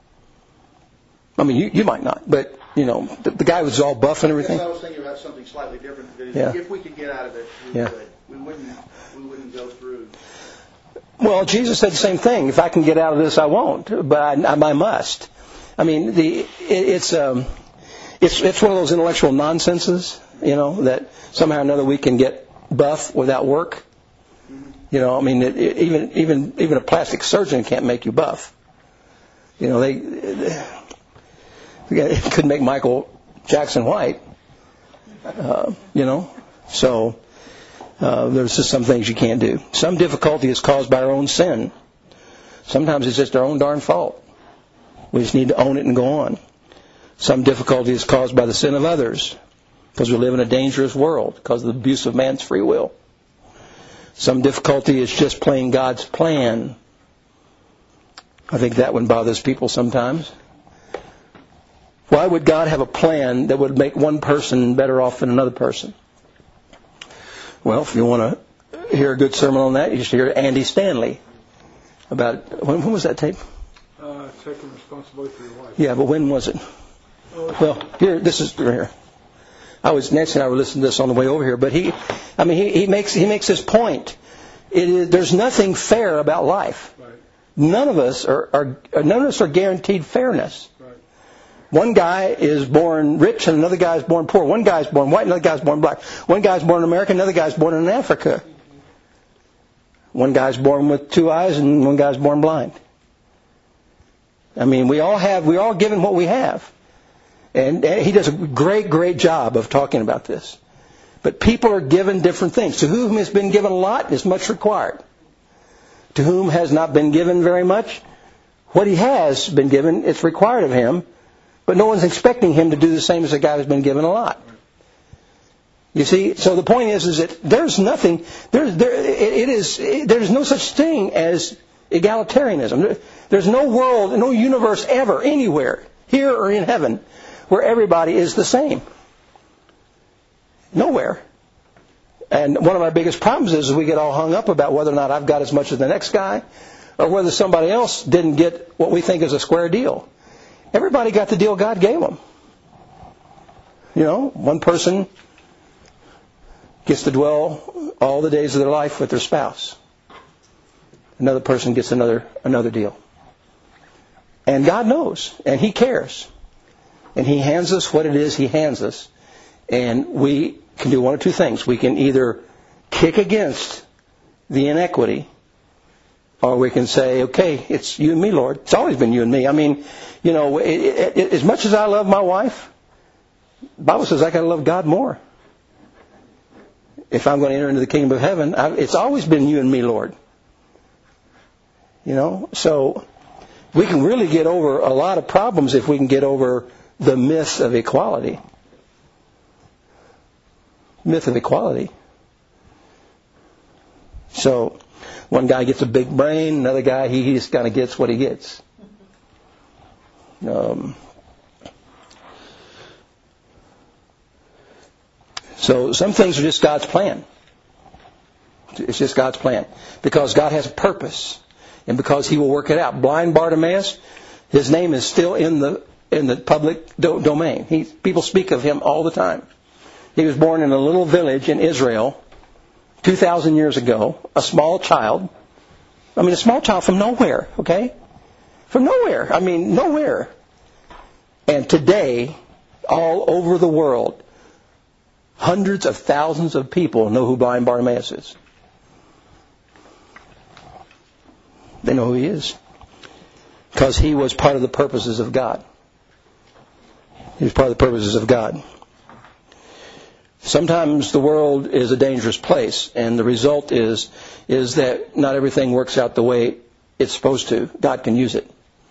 I mean, you might not, but, the guy was all buff and everything. I was thinking about something slightly different. If we could get out of it, we would. We wouldn't go through. Well, Jesus said the same thing. If I can get out of this, I won't, but I must. I mean, it's one of those intellectual nonsenses, that somehow or another we can get buff without work. I mean, even a plastic surgeon can't make you buff. They couldn't make Michael Jackson white. So there's just some things you can't do. Some difficulty is caused by our own sin. Sometimes it's just our own darn fault. We just need to own it and go on. Some difficulty is caused by the sin of others because we live in a dangerous world because of the abuse of man's free will. Some difficulty is just playing God's plan. I think that one bothers people sometimes. Why would God have a plan that would make one person better off than another person? Well, if you want to hear a good sermon on that, you should hear Andy Stanley. About, when was that tape? Taking responsibility for your life. Yeah, but when was it? Well, this is right here. Nancy and I were listening to this on the way over here, but he makes this point. There's nothing fair about life. Right. None of us are guaranteed fairness. Right. One guy is born rich and another guy is born poor. One guy is born white, another guy is born black. One guy is born in America, another guy is born in Africa. One guy is born with 2 eyes and one guy is born blind. I mean, we're all given what we have. And he does a great job of talking about this. But people are given different things. To whom has been given a lot is much required. To whom has not been given very much, what he has been given, it's required of him. But no one's expecting him to do the same as a guy who's been given a lot. You see, so the point is that there's nothing, there's no such thing as egalitarianism. There's no world, no universe ever, anywhere, here or in heaven, where everybody is the same. Nowhere. And one of our biggest problems is we get all hung up about whether or not I've got as much as the next guy, or whether somebody else didn't get what we think is a square deal. Everybody got the deal God gave them. One person gets to dwell all the days of their life with their spouse. Another person gets another deal. And God knows, and He cares. And He hands us what it is He hands us. And we can do one of two things. We can either kick against the inequity, or we can say, okay, it's you and me, Lord. It's always been you and me. I mean, as much as I love my wife, the Bible says I got to love God more. If I'm going to enter into the kingdom of heaven, it's always been you and me, Lord. So we can really get over a lot of problems if we can get over the myth of equality. Myth of equality. So one guy gets a big brain, another guy, he just kind of gets what he gets. So some things are just God's plan. It's just God's plan. Because God has a purpose. And because He will work it out. Blind Bartimaeus, his name is still in the in the public domain. People speak of him all the time. He was born in a little village in Israel 2,000 years ago, a small child. I mean, a small child from nowhere, okay? From nowhere. I mean, nowhere. And today, all over the world, hundreds of thousands of people know who blind Bartimaeus is. They know who he is. Because he was part of the purposes of God. He was part of the purposes of God. Sometimes the world is a dangerous place, and the result is that not everything works out the way it's supposed to. God can use it.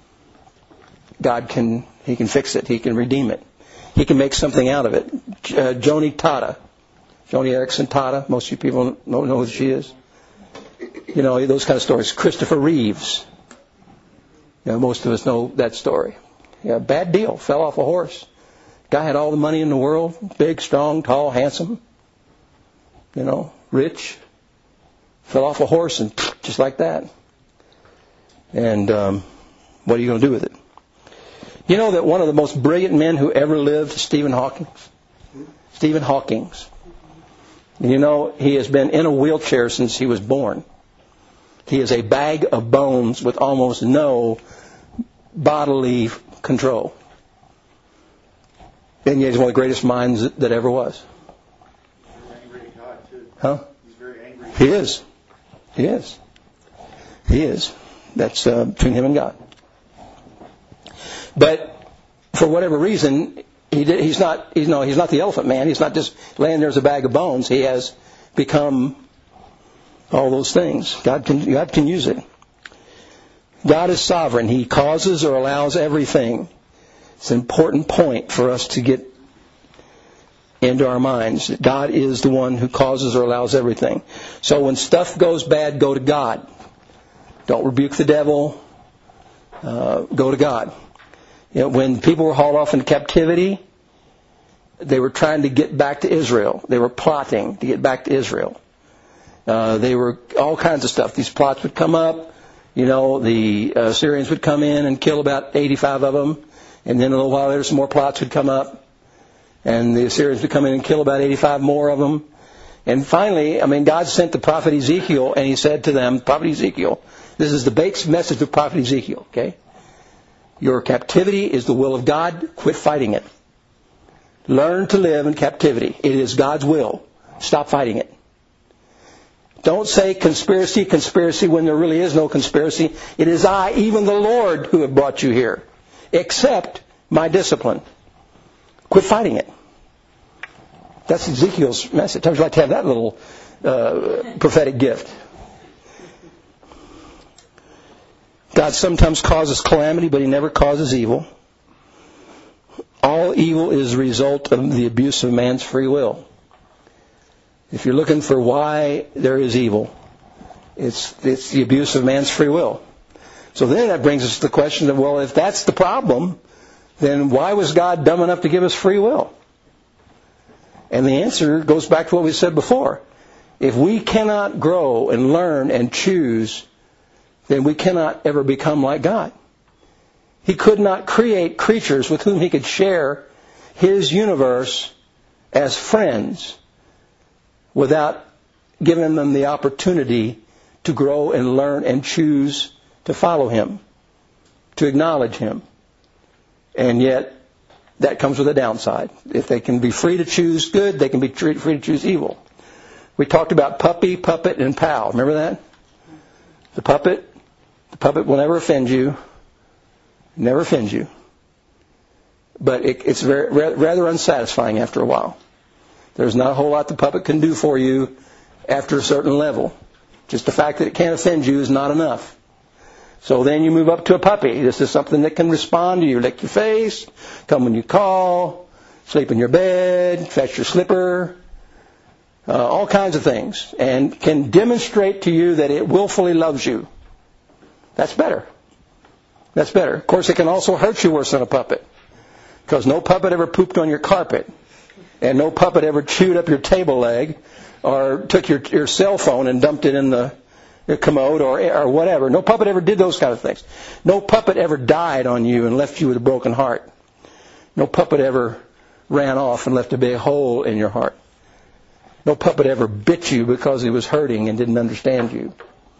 He can fix it. He can redeem it. He can make something out of it. Joni Eareckson Tada, most of you people don't know who she is. You know, those kind of stories. Christopher Reeves. You know, most of us know that story. Yeah, bad deal. Fell off a horse. Guy had all the money in the world. Big, strong, tall, handsome. You know, rich. Fell off a horse and just like that. And what are you going to do with it? You know that one of the most brilliant men who ever lived is Stephen Hawking? Stephen Hawking. You know, he has been in a wheelchair since he was born. He is a bag of bones with almost no bodily control. And yet he's one of the greatest minds that ever was. He's very angry at God, too. Huh? He's very angry. He is. He is. He is. That's between him and God. But for whatever reason, he's not the elephant man. He's not just laying there as a bag of bones. He has become all those things. God can use it. God is sovereign. He causes or allows everything. It's an important point for us to get into our minds. God is the one who causes or allows everything. So when stuff goes bad, go to God. Don't rebuke the devil. Go to God. You know, when people were hauled off into captivity, they were trying to get back to Israel. They were plotting to get back to Israel. They were all kinds of stuff. These plots would come up. You know, the Assyrians would come in and kill about 85 of them. And then a little while later, some more plots would come up. And the Assyrians would come in and kill about 85 more of them. And finally, I mean, God sent the prophet Ezekiel, and he said to them, prophet Ezekiel, this is the base message of prophet Ezekiel, okay? Your captivity is the will of God. Quit fighting it. Learn to live in captivity. It is God's will. Stop fighting it. Don't say conspiracy, conspiracy when there really is no conspiracy. It is I, even the Lord, who have brought you here. Accept my discipline. Quit fighting it. That's Ezekiel's message. I would like to have that little prophetic gift. God sometimes causes calamity, but He never causes evil. All evil is a result of the abuse of man's free will. If you're looking for why there is evil, it's the abuse of man's free will. So then that brings us to the question of, well, if that's the problem, then why was God dumb enough to give us free will? And the answer goes back to what we said before. If we cannot grow and learn and choose, then we cannot ever become like God. He could not create creatures with whom He could share His universe as friends without giving them the opportunity to grow and learn and choose to follow Him, to acknowledge Him. And yet, that comes with a downside. If they can be free to choose good, they can be free to choose evil. We talked about puppy, puppet, and pal. Remember that? The puppet will never offend you. Never offends you. But it's rather unsatisfying after a while. There's not a whole lot the puppet can do for you after a certain level. Just the fact that it can't offend you is not enough. So then you move up to a puppy. This is something that can respond to you. Lick your face, come when you call, sleep in your bed, fetch your slipper, all kinds of things. And can demonstrate to you that it willfully loves you. That's better. That's better. Of course, it can also hurt you worse than a puppet. Because no puppet ever pooped on your carpet. And no puppet ever chewed up your table leg or took your cell phone and dumped it in the commode or whatever. No puppet ever did those kind of things. No puppet ever died on you and left you with a broken heart. No puppet ever ran off and left a big hole in your heart. No puppet ever bit you because he was hurting and didn't understand you.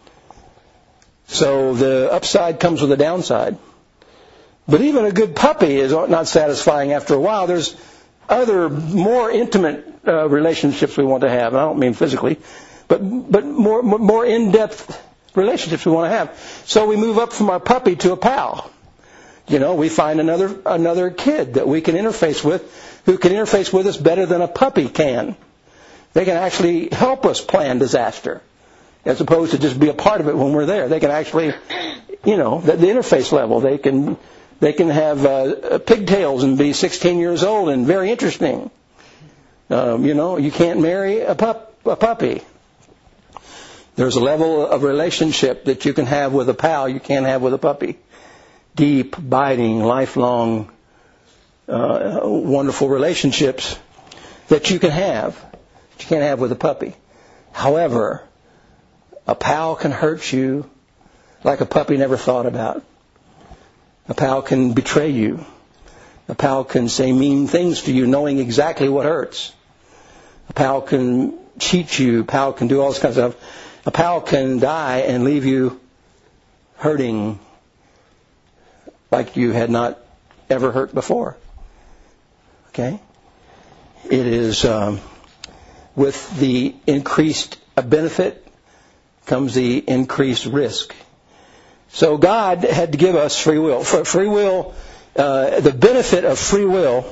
So the upside comes with a downside. But even a good puppy is not satisfying after a while. There's other more intimate relationships we want to have. And I don't mean physically, but more in-depth relationships we want to have. So we move up from our puppy to a pal. We find another kid that we can interface with, who can interface with us better than a puppy can. They can actually help us plan disaster, as opposed to just be a part of it when we're there. They can actually, the interface level. They can have pigtails and be 16 years old and very interesting. You can't marry a puppy. There's a level of relationship that you can have with a pal you can't have with a puppy. Deep, abiding, lifelong, wonderful relationships that you can have, that you can't have with a puppy. However, a pal can hurt you like a puppy never thought about. A pal can betray you. A pal can say mean things to you knowing exactly what hurts. A pal can cheat you. A pal can do all this kind of stuff. A pal can die and leave you hurting like you had not ever hurt before. Okay? It is with the increased benefit comes the increased risk. So God had to give us free will. Free will, the benefit of free will,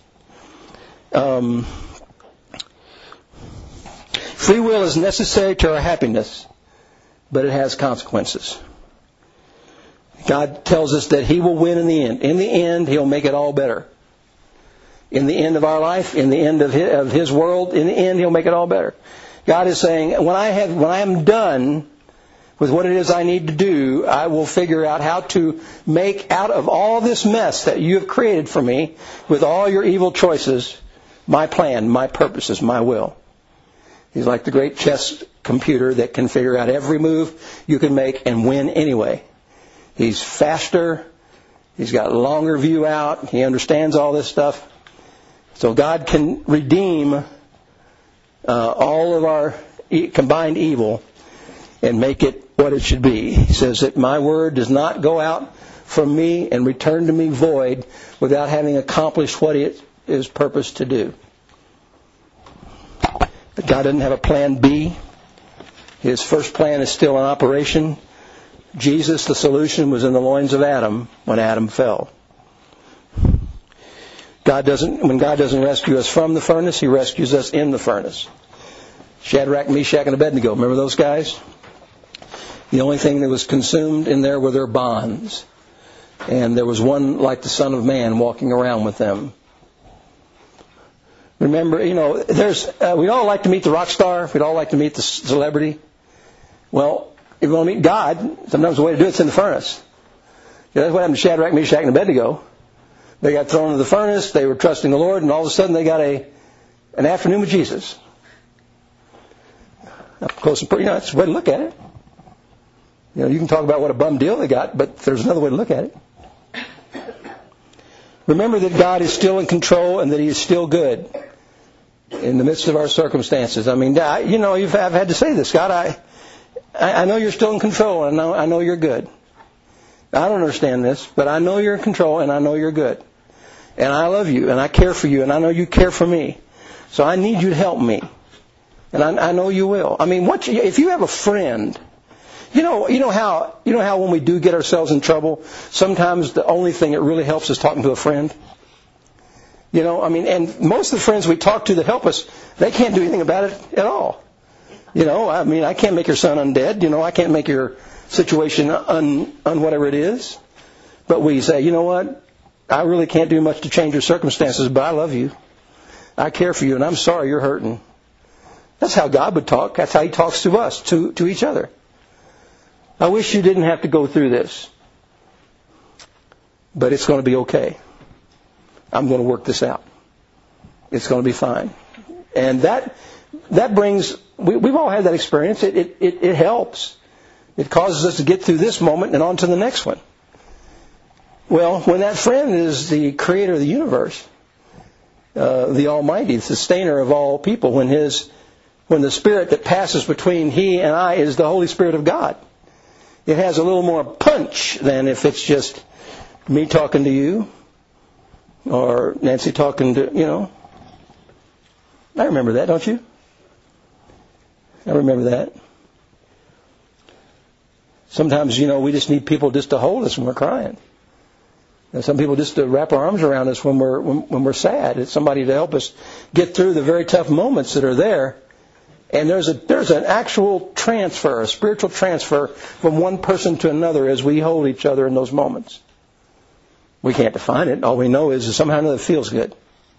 free will is necessary to our happiness, but it has consequences. God tells us that He will win in the end. In the end, He'll make it all better. In the end of our life, in the end of His world, in the end, He'll make it all better. God is saying, when I am done with what it is I need to do, I will figure out how to make out of all this mess that you have created for me, with all your evil choices, my plan, my purposes, my will. He's like the great chess computer that can figure out every move you can make and win anyway. He's faster. He's got a longer view out. He understands all this stuff. So God can redeem all of our combined evil and make it what it should be. He says that my word does not go out from me and return to me void without having accomplished what it is purposed to do. But God doesn't have a plan B. His first plan is still in operation. Jesus, the solution, was in the loins of Adam when Adam fell. When God doesn't rescue us from the furnace, He rescues us in the furnace. Shadrach, Meshach, and Abednego. Remember those guys? The only thing that was consumed in there were their bonds. And there was one like the Son of Man walking around with them. Remember, we'd all like to meet the rock star. We'd all like to meet the celebrity. Well, if you want to meet God, sometimes the way to do it's in the furnace. That's what happened to Shadrach, Meshach, and Abednego. They got thrown into the furnace. They were trusting the Lord, and all of a sudden they got an afternoon with Jesus. Up close and pretty, that's the way to look at it. You can talk about what a bum deal they got, but there's another way to look at it. Remember that God is still in control and that He is still good in the midst of our circumstances. I mean, I've had to say this. God, I know You're still in control, and I know You're good. I don't understand this, but I know You're in control, and I know You're good. And I love You, and I care for You, and I know You care for me. So I need You to help me. And I know You will. I mean, if you have a friend, you know how when we do get ourselves in trouble, sometimes the only thing that really helps is talking to a friend. And most of the friends we talk to that help us, they can't do anything about it at all. I can't make your son undead. I can't make your situation un whatever it is. But we say, you know what? I really can't do much to change your circumstances, but I love you. I care for you, and I'm sorry you're hurting. That's how God would talk. That's how He talks to us, to each other. I wish you didn't have to go through this. But it's going to be okay. I'm going to work this out. It's going to be fine. And that brings, we've all had that experience. It helps. It causes us to get through this moment and on to the next one. Well, when that friend is the creator of the universe, the Almighty, the sustainer of all people, when the Spirit that passes between He and I is the Holy Spirit of God, it has a little more punch than if it's just me talking to you or Nancy talking to, I remember that, don't you? I remember that. Sometimes, we just need people just to hold us when we're crying. And some people just to wrap our arms around us when we're sad. It's somebody to help us get through the very tough moments that are there. And there's an actual transfer, a spiritual transfer from one person to another as we hold each other in those moments. We can't define it. All we know is that somehow or another it feels good.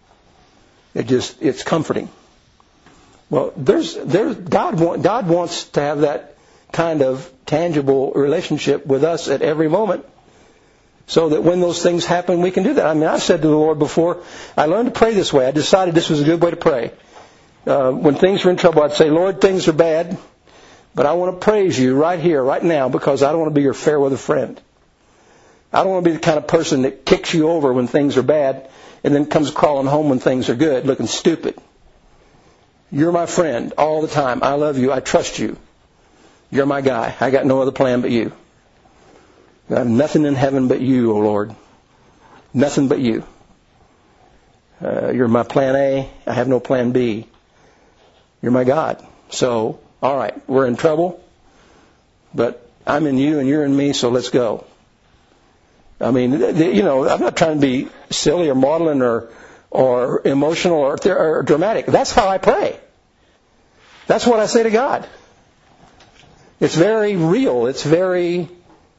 It's comforting. Well, God wants to have that kind of tangible relationship with us at every moment, so that when those things happen, we can do that. I mean, I've said to the Lord before, I learned to pray this way. I decided this was a good way to pray. When things are in trouble, I'd say, Lord, things are bad, but I want to praise you right here, right now, because I don't want to be your fair weather friend. I don't want to be the kind of person that kicks you over when things are bad and then comes crawling home when things are good, looking stupid. You're my friend all the time. I love you. I trust you. You're my guy. I got no other plan but you. I have nothing in heaven but you, O Lord. Nothing but you. You're my plan A. I have no plan B. You're my God. So, all right, we're in trouble, but I'm in you and you're in me, so let's go. I mean, I'm not trying to be silly or maudlin or emotional or dramatic. That's how I pray. That's what I say to God. It's very real. It's very,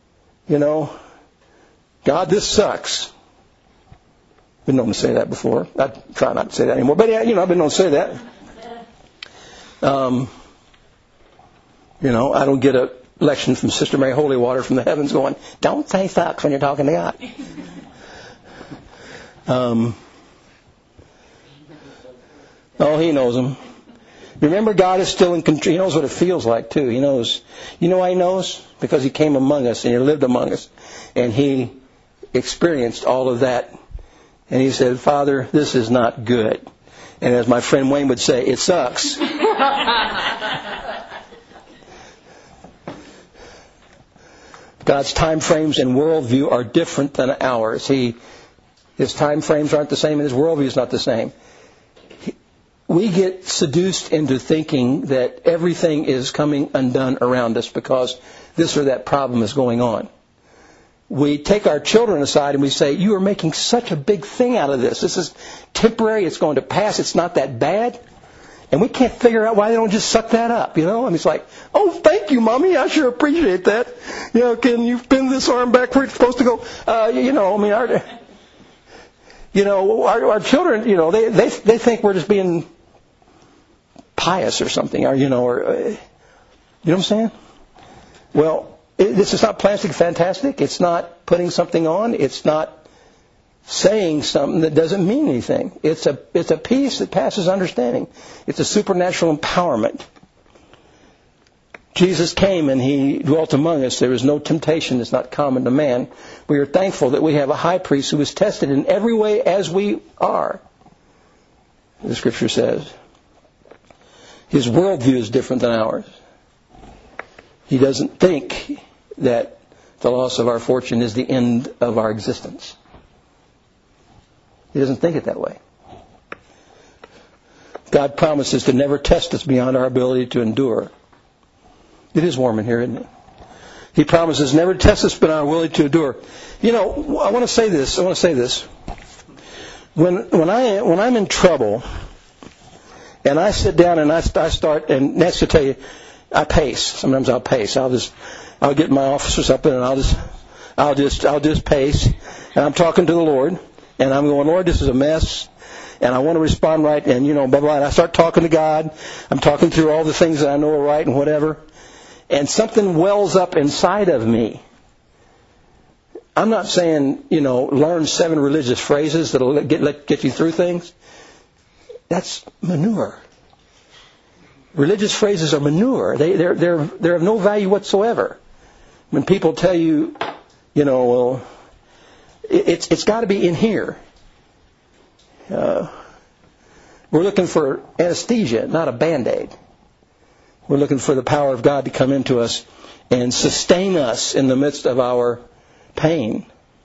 God, this sucks. Been known to say that before. I try not to say that anymore. But, I've been known to say that. I don't get a lection from Sister Mary Holywater from the heavens going, don't say sucks when you're talking to God. He knows them. Remember, God is still in control. He knows what it feels like, too. He knows. You know why He knows? Because He came among us and He lived among us. And He experienced all of that. And He said, Father, this is not good. And as my friend Wayne would say, it sucks. God's time frames and worldview are different than ours. His time frames aren't the same and His worldview is not the same. We get seduced into thinking that everything is coming undone around us because this or that problem is going on. We take our children aside and we say, you are making such a big thing out of this. This is temporary. It's going to pass. It's not that bad. And we can't figure out why they don't just suck that up, I mean, it's like, oh, thank you, Mommy. I sure appreciate that. Can you bend this arm back where it's supposed to go? Our children, they think we're just being pious or something, or you know what I'm saying? Well, this is not plastic fantastic. It's not putting something on. It's not saying something that doesn't mean anything. It's a peace that passes understanding. It's a supernatural empowerment. Jesus came and He dwelt among us. There is no temptation that's not common to man. We are thankful that we have a high priest who is tested in every way as we are. The Scripture says. His worldview is different than ours. He doesn't think that the loss of our fortune is the end of our existence. He doesn't think it that way. God promises to never test us beyond our ability to endure. It is warm in here, isn't it? He promises never to test us beyond our ability to endure. I want to say this. When I'm in trouble, and I sit down and I start, and Nancy will tell you, I pace. Sometimes I'll pace. I'll get my officers up and I'll just pace. And I'm talking to the Lord, and I'm going, Lord, this is a mess, and I want to respond right, and blah, blah, and I start talking to God. I'm talking through all the things that I know are right and whatever, and something wells up inside of me. I'm not saying, learn 7 religious phrases that'll get you through things. That's manure. Religious phrases are manure. They're of no value whatsoever. When people tell you, well, It's got to be in here. We're looking for anesthesia, not a Band-Aid. We're looking for the power of God to come into us and sustain us in the midst of our pain.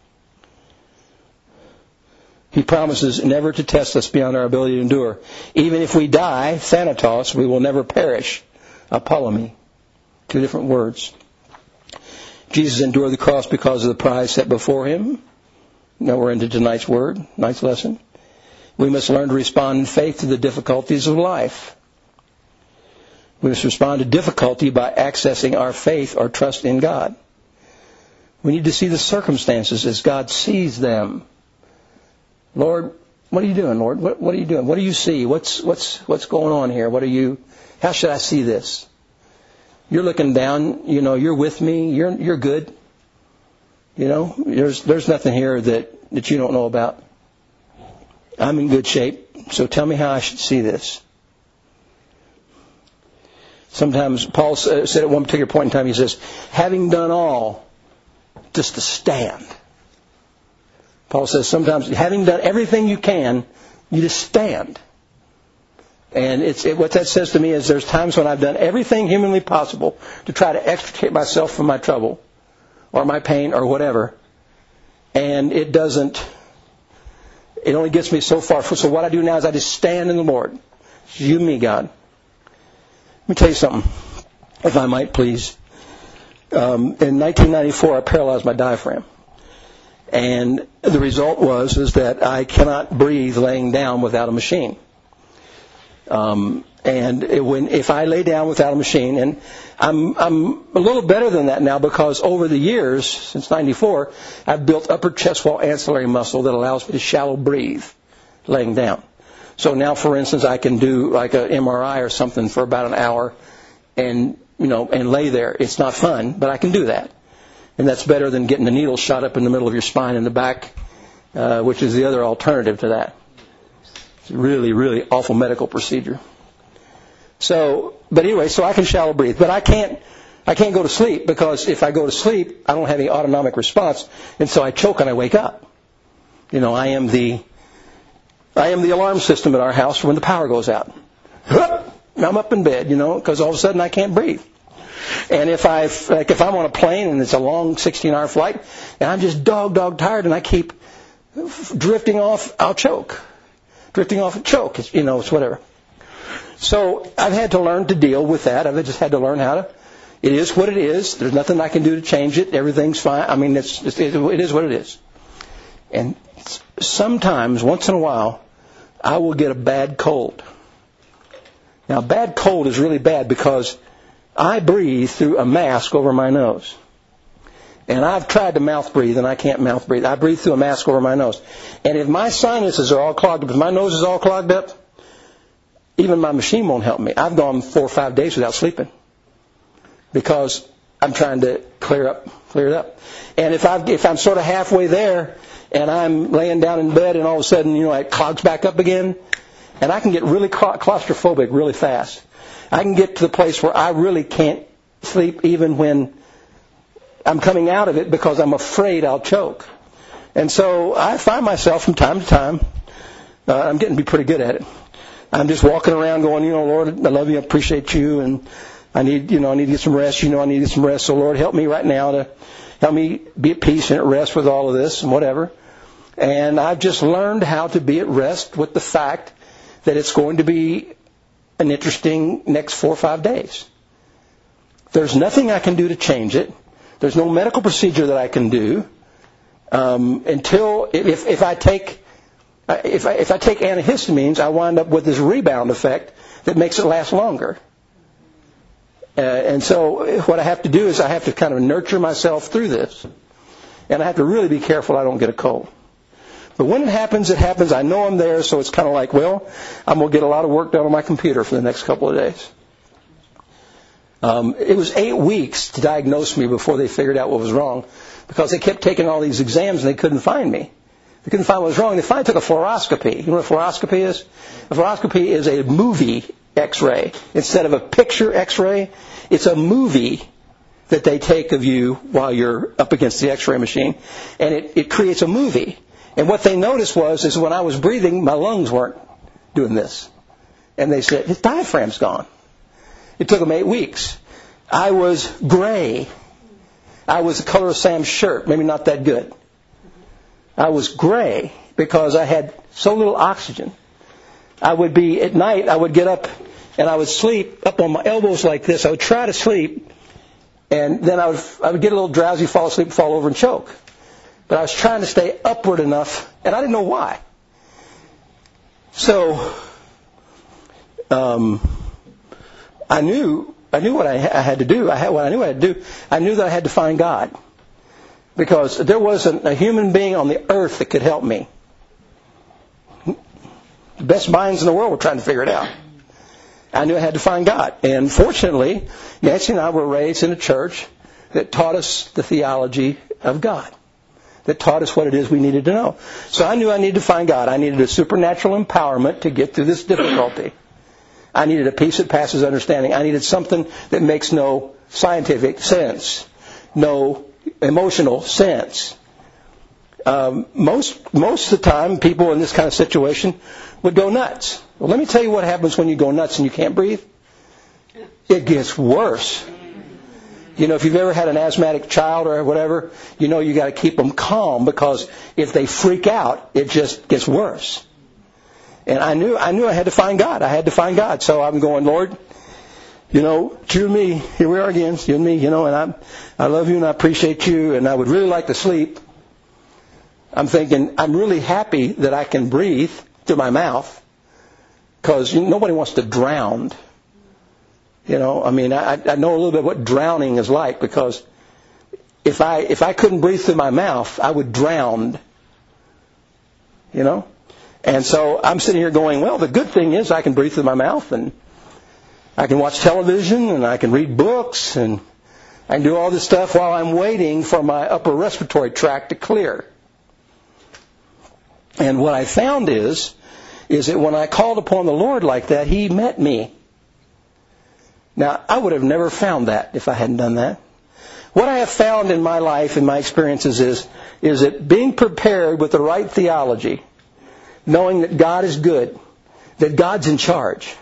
He promises never to test us beyond our ability to endure. Even if we die, thanatos, we will never perish. Apollomy. 2 different words. Jesus endured the cross because of the prize set before him. Now we're into tonight's lesson. We must learn to respond in faith to the difficulties of life. We must respond to difficulty by accessing our faith or trust in God. We need to see the circumstances as God sees them. Lord, what are you doing, Lord? What are you doing? What do you see? What's going on here? How should I see this? You're looking down, you're with me, you're good. There's nothing here that you don't know about. I'm in good shape, so tell me how I should see this. Sometimes Paul said at one particular point in time, he says, having done all, just to stand. Paul says sometimes, having done everything you can, you just stand. And what that says to me is there's times when I've done everything humanly possible to try to extricate myself from my trouble or my pain or whatever. And it only gets me so far. So what I do now is I just stand in the Lord. It's you and me, God. Let me tell you something, if I might, please. In 1994, I paralyzed my diaphragm. And the result is that I cannot breathe laying down without a machine. If I lay down without a machine, and I'm a little better than that now because over the years, since 94, I've built upper chest wall ancillary muscle that allows me to shallow breathe laying down. So now, for instance, I can do like an MRI or something for about an hour and lay there. It's not fun, but I can do that. And that's better than getting the needle shot up in the middle of your spine in the back, which is the other alternative to that. It's a really, really awful medical procedure. But anyway, so I can shallow breathe. But I can't go to sleep because if I go to sleep, I don't have any autonomic response. And so I choke and I wake up. I am the alarm system at our house when the power goes out. I'm up in bed, because all of a sudden I can't breathe. And if I'm on a plane and it's a long 16-hour flight and I'm just dog tired and I keep drifting off, I'll choke. Drifting off and choke. It's whatever. So I've had to learn to deal with that. I've just had to learn how to. It is what it is. There's nothing I can do to change it. Everything's fine. I mean, it is what it is. And sometimes, once in a while, I will get a bad cold. Now, a bad cold is really bad because I breathe through a mask over my nose. And I've tried to mouth breathe, and I can't mouth breathe. I breathe through a mask over my nose. And if my sinuses are all clogged up, if my nose is all clogged up, even my machine won't help me. I've gone 4 or 5 days without sleeping because I'm trying to clear it up. And if I'm sort of halfway there and I'm laying down in bed and all of a sudden, it clogs back up again, and I can get really claustrophobic really fast. I can get to the place where I really can't sleep even when I'm coming out of it because I'm afraid I'll choke. And so I find myself from time to time, I'm getting to be pretty good at it. I'm just walking around going, Lord, I love you, I appreciate you, and I need to get some rest. I need to get some rest. So Lord, help me right now to help me be at peace and at rest with all of this and whatever. And I've just learned how to be at rest with the fact that it's going to be an interesting next 4 or 5 days. There's nothing I can do to change it. There's no medical procedure that I can do until if I take antihistamines, I wind up with this rebound effect that makes it last longer. And so what I have to do is I have to kind of nurture myself through this, and I have to really be careful I don't get a cold. But when it happens, it happens. I know I'm there, so it's kind of like, well, I'm going to get a lot of work done on my computer for the next couple of days. It was 8 weeks to diagnose me before they figured out what was wrong, because they kept taking all these exams and they couldn't find me. They couldn't find what was wrong. They finally took a fluoroscopy. You know what a fluoroscopy is? A fluoroscopy is a movie X-ray. Instead of a picture X-ray, it's a movie that they take of you while you're up against the x-ray machine, and it creates a movie. And what they noticed is when I was breathing, my lungs weren't doing this. And they said, his diaphragm's gone. It took them 8 weeks. I was gray. I was the color of Sam's shirt, maybe not that good. I was gray because I had so little oxygen. I would be, at night, I would get up and I would sleep up on my elbows like this. I would try to sleep, and then I would get a little drowsy, fall asleep, fall over and choke. But I was trying to stay upward enough, and I didn't know why. So I knew what I had to do. I knew that I had to find God, because there wasn't a human being on the earth that could help me. The best minds in the world were trying to figure it out. I knew I had to find God. And fortunately, Nancy and I were raised in a church that taught us the theology of God, that taught us what it is we needed to know. So I knew I needed to find God. I needed a supernatural empowerment to get through this difficulty. I needed a peace that passes understanding. I needed something that makes no scientific sense, no emotional sense. Most of the time, people in this kind of situation would go nuts. Well, let me tell you what happens when you go nuts and you can't breathe. It gets worse. You know, if you've ever had an asthmatic child or whatever, you know you got to keep them calm, because if they freak out, it just gets worse. And I knew I had to find God. I had to find God. So I'm going, Lord, you and me, here we are again, you and me, and I love you and I appreciate you, and I would really like to sleep. I'm thinking, I'm really happy that I can breathe through my mouth, because nobody wants to drown. I know a little bit what drowning is like, because if I couldn't breathe through my mouth, I would drown. And so I'm sitting here going, well, the good thing is I can breathe through my mouth, and I can watch television, and I can read books, and I can do all this stuff while I'm waiting for my upper respiratory tract to clear. And what I found is that when I called upon the Lord like that, He met me. Now, I would have never found that if I hadn't done that. What I have found in my life, in my experiences, is that being prepared with the right theology, knowing that God is good, that God's in charge,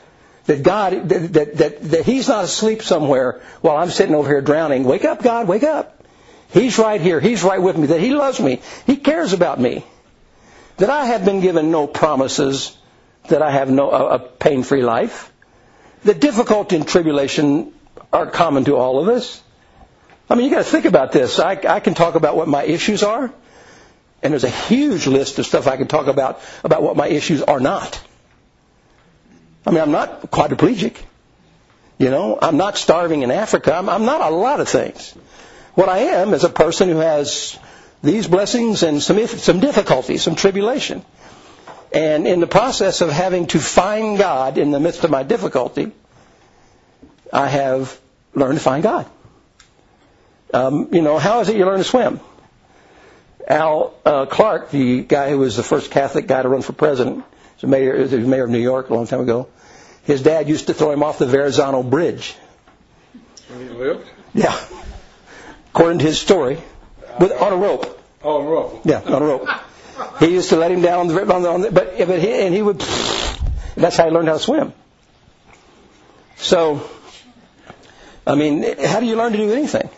that He's not asleep somewhere while I'm sitting over here drowning. Wake up, God, wake up. He's right here. He's right with me. That He loves me. He cares about me. That I have been given no promises, that I have a pain-free life. That difficulty and tribulation are common to all of us. I mean, you got to think about this. I can talk about what my issues are, and there's a huge list of stuff I can talk about what my issues are not. I mean, I'm not quadriplegic. I'm not starving in Africa. I'm not a lot of things. What I am is a person who has these blessings and some difficulties, some tribulation. And in the process of having to find God in the midst of my difficulty, I have learned to find God. How is it you learn to swim? Al Clark, the guy who was the first Catholic guy to run for president, he was mayor of New York a long time ago. His dad used to throw him off the Verrazano Bridge. When he lived? Yeah. According to his story. On a rope. Oh, on a rope. Yeah, on a rope. He used to let him down and he would. That's how he learned how to swim. So, I mean, how do you learn to do anything?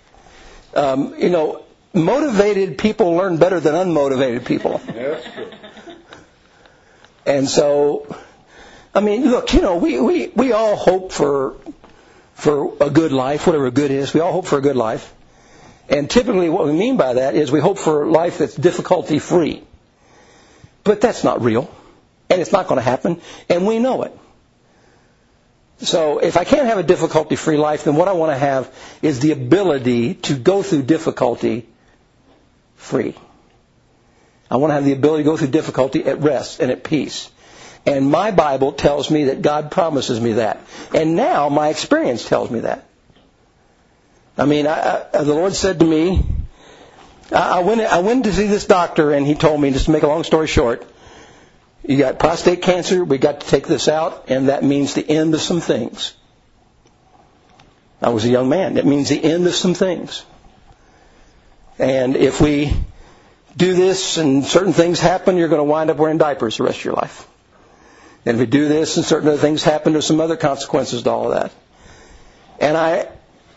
Motivated people learn better than unmotivated people. Yeah, that's true. And so, I mean, look, we all hope for a good life, whatever good is. We all hope for a good life. And typically what we mean by that is we hope for a life that's difficulty-free. But that's not real. And it's not going to happen. And we know it. So if I can't have a difficulty-free life, then what I want to have is the ability to go through difficulty free. I want to have the ability to go through difficulty at rest and at peace. And my Bible tells me that God promises me that. And now my experience tells me that. I mean, the Lord said to me, I went to see this doctor, and he told me, just to make a long story short, you got prostate cancer, we got to take this out, and that means the end of some things. I was a young man. It means the end of some things. And if we do this and certain things happen, you're going to wind up wearing diapers the rest of your life. And if we do this and certain other things happen, there's some other consequences to all of that. And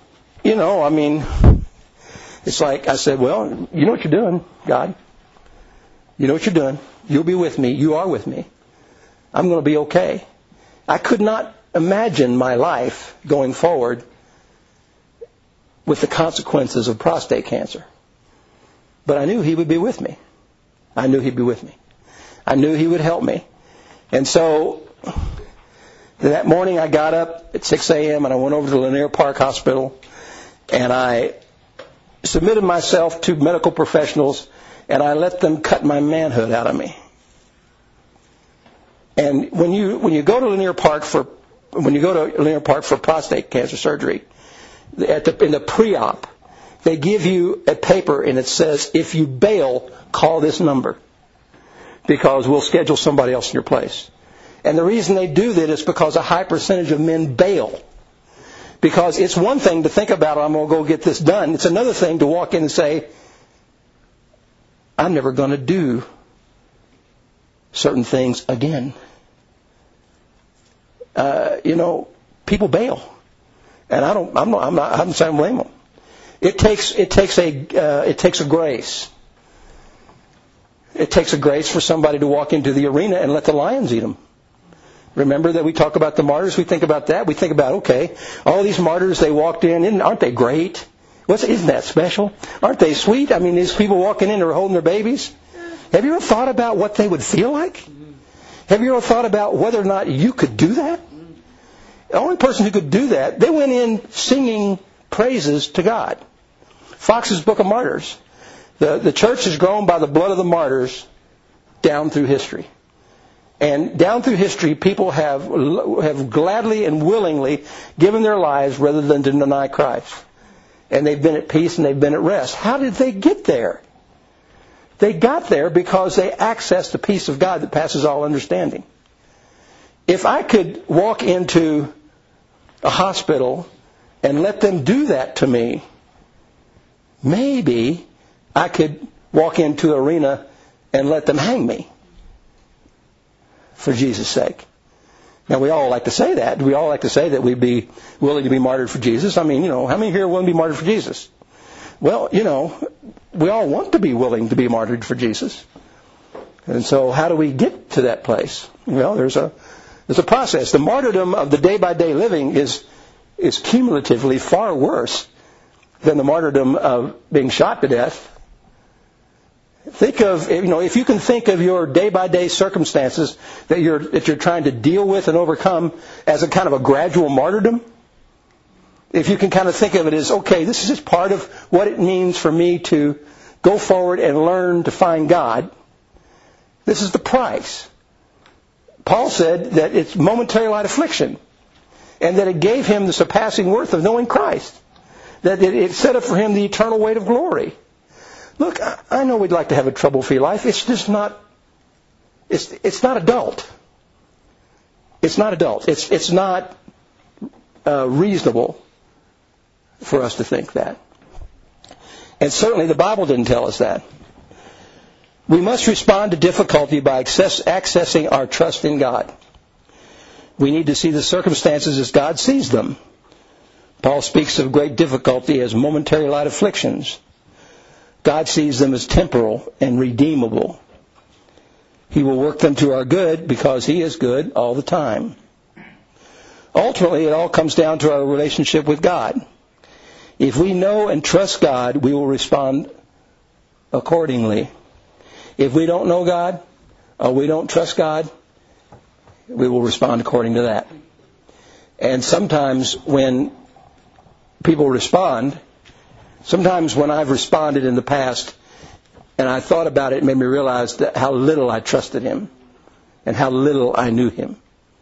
it's like I said, well, you know what you're doing, God. You know what you're doing. You'll be with me. You are with me. I'm going to be okay. I could not imagine my life going forward with the consequences of prostate cancer. But I knew He would be with me. I knew He'd be with me. I knew He would help me. And so that morning I got up at 6 a.m. and I went over to Lanier Park Hospital and I submitted myself to medical professionals and I let them cut my manhood out of me. And when you go to Lanier Park for prostate cancer surgery, in the pre-op, they give you a paper and it says, if you bail, call this number, because we'll schedule somebody else in your place. And the reason they do that is because a high percentage of men bail. Because it's one thing to think about, I'm going to go get this done. It's another thing to walk in and say, I'm never going to do certain things again. People bail. And I'm not saying blame them. It takes a grace. It takes a grace for somebody to walk into the arena and let the lions eat them. Remember that we talk about the martyrs? We think about that. We think about, okay, all these martyrs, they walked in, aren't they great? Isn't that special? Aren't they sweet? I mean, these people walking in are holding their babies. Have you ever thought about what they would feel like? Have you ever thought about whether or not you could do that? The only person who could do that, they went in singing praises to God. Fox's Book of Martyrs. The church has grown by the blood of the martyrs down through history. And down through history, people have gladly and willingly given their lives rather than to deny Christ. And they've been at peace and they've been at rest. How did they get there? They got there because they accessed the peace of God that passes all understanding. If I could walk into a hospital and let them do that to me, maybe I could walk into an arena and let them hang me for Jesus' sake. Now, we all like to say that. We all like to say that we'd be willing to be martyred for Jesus. I mean, how many here are willing to be martyred for Jesus? Well, we all want to be willing to be martyred for Jesus. And so how do we get to that place? Well, there's a process. The martyrdom of the day-by-day living is cumulatively far worse than the martyrdom of being shot to death. Think of, if you can think of your day-by-day circumstances that you're trying to deal with and overcome as a kind of a gradual martyrdom. If you can kind of think of it as, okay, this is just part of what it means for me to go forward and learn to find God. This is the price. Paul said that it's momentary light affliction, and that it gave him the surpassing worth of knowing Christ. That it set up for him the eternal weight of glory. Look, I know we'd like to have a trouble-free life. It's just not. It's not adult. It's not adult. It's not reasonable for us to think that. And certainly the Bible didn't tell us that. We must respond to difficulty by accessing our trust in God. We need to see the circumstances as God sees them. Paul speaks of great difficulty as momentary light afflictions. God sees them as temporal and redeemable. He will work them to our good because He is good all the time. Ultimately, it all comes down to our relationship with God. If we know and trust God, we will respond accordingly. If we don't know God, or we don't trust God, we will respond according to that. And sometimes when people respond, sometimes when I've responded in the past and I thought about it made me realize that how little I trusted Him and how little I knew Him.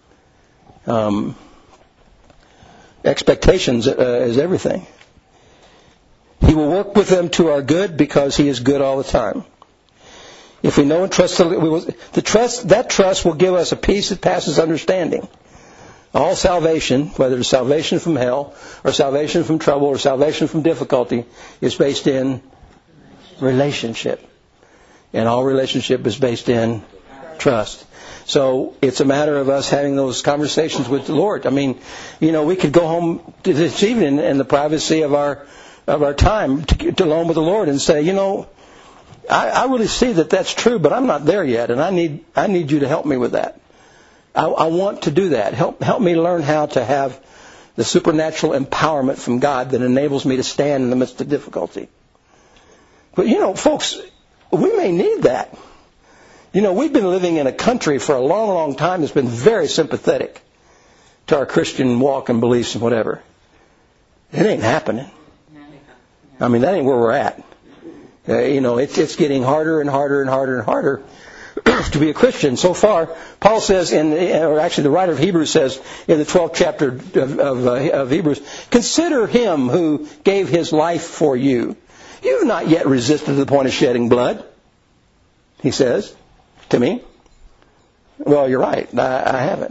Expectations is everything. He will work with them to our good because He is good all the time. If we know and trust, that trust will give us a peace that passes understanding. All salvation, whether it's salvation from hell or salvation from trouble or salvation from difficulty, is based in relationship. And all relationship is based in trust. So it's a matter of us having those conversations with the Lord. I mean, we could go home this evening in the privacy of our time to alone with the Lord and say, I really see that that's true, but I'm not there yet, and I need you to help me with that. I want to do that. Help me learn how to have the supernatural empowerment from God that enables me to stand in the midst of difficulty. But folks, we may need that. We've been living in a country for a long, long time that's been very sympathetic to our Christian walk and beliefs and whatever. It ain't happening. I mean, that ain't where we're at. It's getting harder and harder and harder and harder to be a Christian. So far, Paul says, or actually the writer of Hebrews says in the 12th chapter of Hebrews, consider him who gave his life for you. You have not yet resisted to the point of shedding blood, he says to me. Well, you're right. I haven't.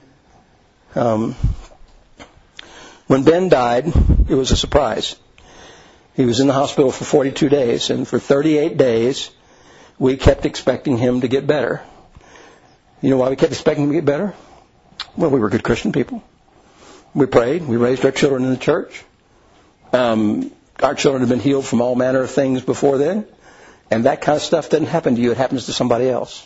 When Ben died, it was a surprise. He was in the hospital for 42 days, and for 38 days, we kept expecting him to get better. You know why we kept expecting him to get better? Well, we were good Christian people. We prayed. We raised our children in the church. Our children have been healed from all manner of things before then, and that kind of stuff doesn't happen to you. It happens to somebody else.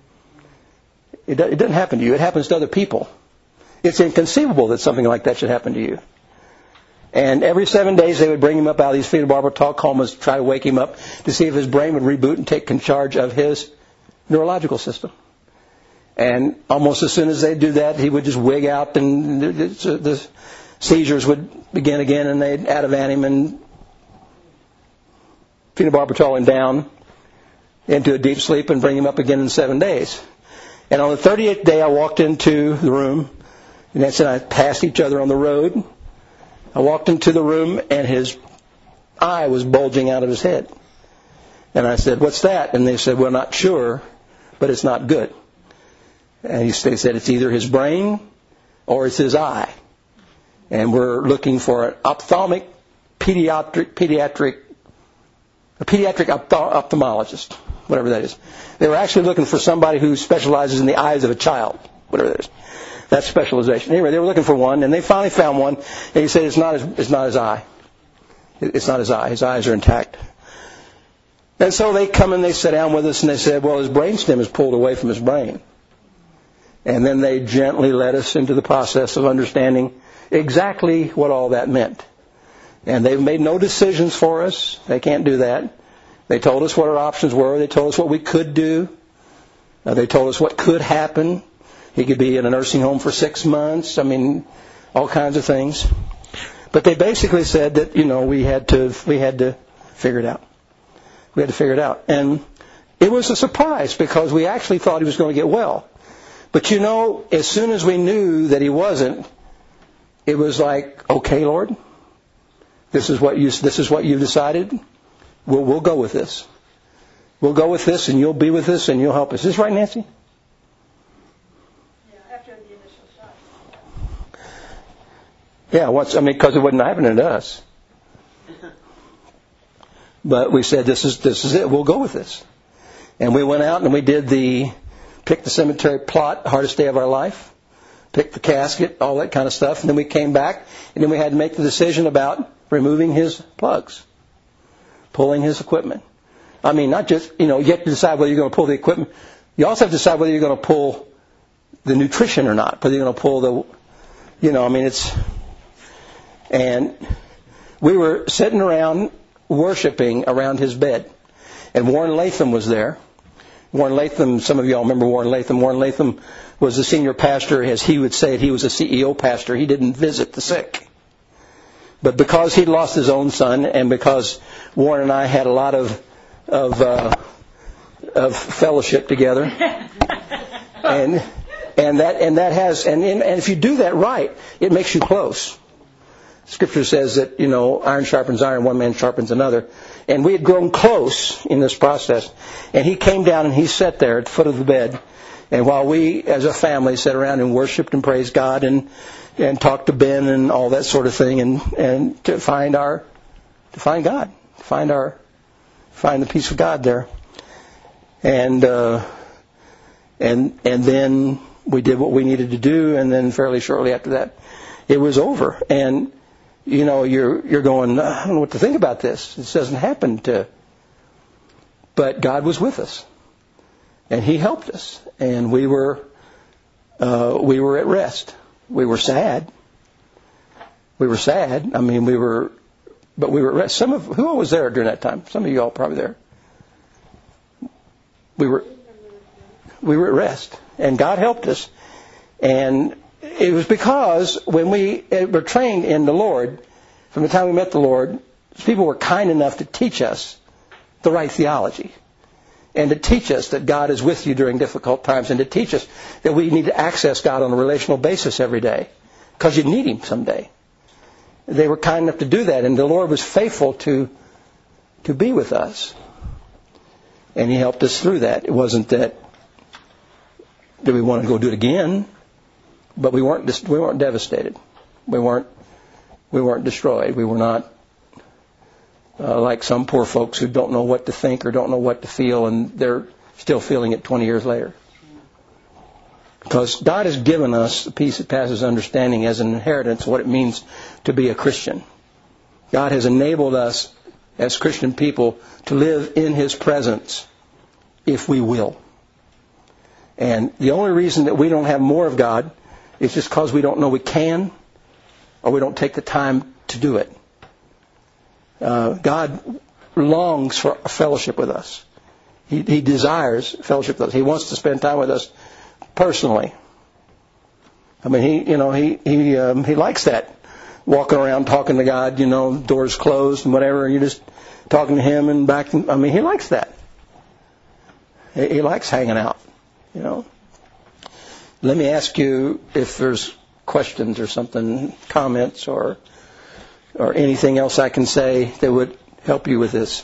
It doesn't happen to you. It happens to other people. It's inconceivable that something like that should happen to you. And every 7 days they would bring him up out of these phenobarbital comas, try to wake him up to see if his brain would reboot and take charge of his neurological system. And almost as soon as they'd do that, he would just wig out and the seizures would begin again, and they'd Ativan him and phenobarbital him down into a deep sleep and bring him up again in 7 days. And on the 38th day, I walked into the room, and Nancy and I passed each other on the road. I walked into the room, and his eye was bulging out of his head. And I said, what's that? And they said, we're not sure, but it's not good. And they said it's either his brain or it's his eye. And we're looking for an ophthalmic pediatric ophthalmologist, whatever that is. They were actually looking for somebody who specializes in the eyes of a child, whatever that is. That's specialization. Anyway, they were looking for one, and they finally found one, and he said it's not his eye. It's not his eye. His eyes are intact. And so they come and they sit down with us, and they said, well, his brainstem is pulled away from his brain. And then they gently led us into the process of understanding exactly what all that meant. And they've made no decisions for us. They can't do that. They told us what our options were. They told us what we could do. They told us what could happen. He could be in a nursing home for 6 months. I mean, all kinds of things. But they basically said that, we had to figure it out. We had to figure it out. And it was a surprise because we actually thought he was going to get well. But as soon as we knew that he wasn't, it was like, okay, Lord, this is what you decided. We'll go with this. We'll go with this, and you'll be with us, and you'll help us. Is this right, Nancy? Yeah, because it wasn't happening to us. But we said, this is it. We'll go with this. And we went out and we picked the cemetery plot, hardest day of our life, picked the casket, all that kind of stuff. And then we came back, and then we had to make the decision about removing his plugs, pulling his equipment. I mean, not just, you have to decide whether you're going to pull the equipment. You also have to decide whether you're going to pull the nutrition or not, whether you're going to pull and we were sitting around worshiping around his bed. And Warren Latham was there. Warren Latham, some of you all remember Warren Latham. Warren Latham was the senior pastor. As he would say it, he was a CEO pastor. He didn't visit the sick. But because he'd lost his own son, and because Warren and I had a lot of fellowship together, and if you do that right, it makes you close. Scripture says that, iron sharpens iron, one man sharpens another. And we had grown close in this process. And he came down and he sat there at the foot of the bed. And while we, as a family, sat around and worshiped and praised God and talked to Ben and all that sort of thing, and to find God, find the peace of God there. And then we did what we needed to do, and then fairly shortly after that, it was over. And you're going, I don't know what to think about this. This doesn't happen but God was with us, and He helped us, and we were at rest. We were sad. I mean, but we were at rest. Who was there during that time? Some of you all probably there. We were at rest, and God helped us. And it was because when we were trained in the Lord, from the time we met the Lord, people were kind enough to teach us the right theology, and to teach us that God is with you during difficult times, and to teach us that we need to access God on a relational basis every day, because you need Him someday. They were kind enough to do that, and the Lord was faithful to be with us. And He helped us through that. It wasn't that we want to go do it again, but we weren't devastated. We weren't destroyed. We were not like some poor folks who don't know what to think or don't know what to feel, and they're still feeling it 20 years later. Because God has given us the peace that passes understanding as an inheritance, what it means to be a Christian. God has enabled us as Christian people to live in His presence if we will. And the only reason that we don't have more of God is just because we don't know we can, or we don't take the time to do it. God longs for fellowship with us. He desires fellowship with us. He wants to spend time with us personally. I mean, he likes that. Walking around talking to God, doors closed and whatever, and you're just talking to Him and back. I mean, He likes that. He likes hanging out, Let me ask you if there's questions or something, comments or anything else I can say that would help you with this.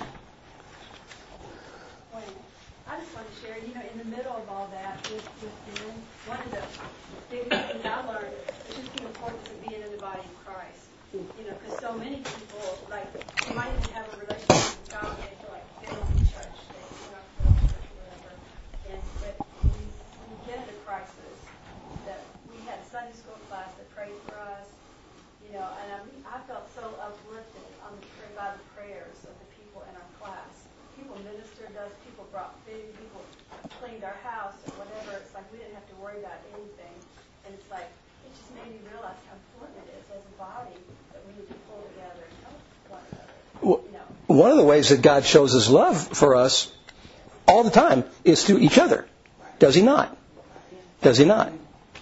I just want to share, in the middle of all that, with Ben, one of the biggest things I learned is just the importance of being in the body of Christ. Because so many people, they might even have a relationship with God, but they feel like they don't go to church, they don't go to church or whatever. But when we get into crisis, that we had a Sunday school class that prayed for us, and I felt so uplifted by the prayers of the people in our class. People ministered to us, people brought food, people cleaned our house or whatever. It's like we didn't have to worry about anything. And it's like, it just made me realize how important it is as a body that we need to pull together and help one another. One of the ways that God shows His love for us all the time is through each other. Does He not? Does He not?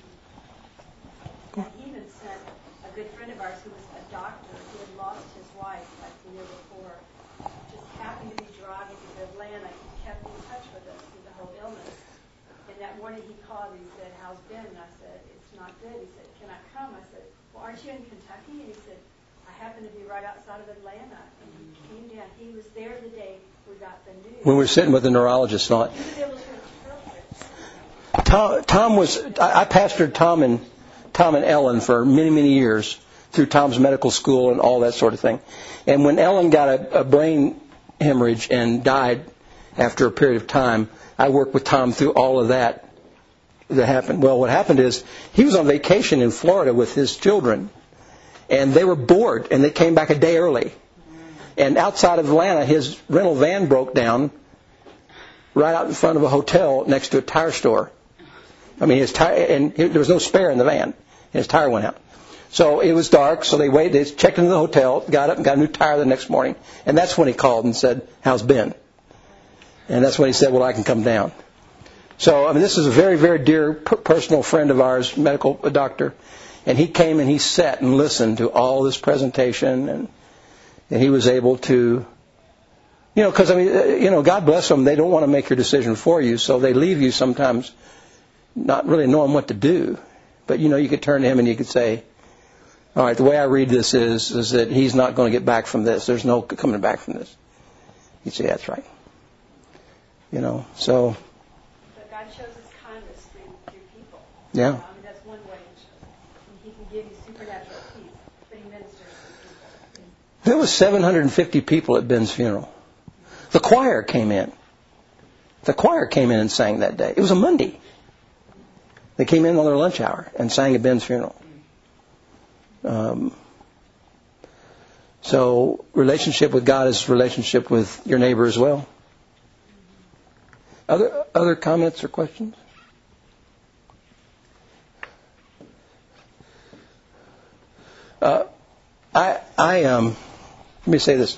He called and he said, "How's Ben?" And I said, "It's not good." He said, "Can I come?" I said, "Well, aren't you in Kentucky?" And he said, "I happen to be right outside of Atlanta." And he came down. He was there the day we got the news. When we were sitting with the neurologist and all that. He was able to interpret. I pastored Tom and Ellen for many, many years through Tom's medical school and all that sort of thing. And when Ellen got a brain hemorrhage and died after a period of time, I worked with Tom through all of that happened. Well, what happened is he was on vacation in Florida with his children, and they were bored, and they came back a day early. And outside of Atlanta, his rental van broke down right out in front of a hotel next to a tire store. I mean, there was no spare in the van, and his tire went out. So it was dark, so they checked into the hotel, got up and got a new tire the next morning, and that's when he called and said, "How's Ben?" And that's when he said, "Well, I can come down." So, I mean, this is a very, very dear personal friend of ours, medical doctor, and he came and he sat and listened to all this presentation, and he was able to, because, God bless them, they don't want to make your decision for you, so they leave you sometimes not really knowing what to do. But, you could turn to him and you could say, All right, the way I read this is that he's not going to get back from this. There's no coming back from this. You'd say, that's right. So. But God shows His kindness through people. Yeah. I mean, that's one way He shows it. He can give you supernatural peace, but He ministers to people. There was 750 people at Ben's funeral. The choir came in. The choir came in and sang that day. It was a Monday. They came in on their lunch hour and sang at Ben's funeral. So relationship with God is relationship with your neighbor as well. Other comments or questions? Let me say this.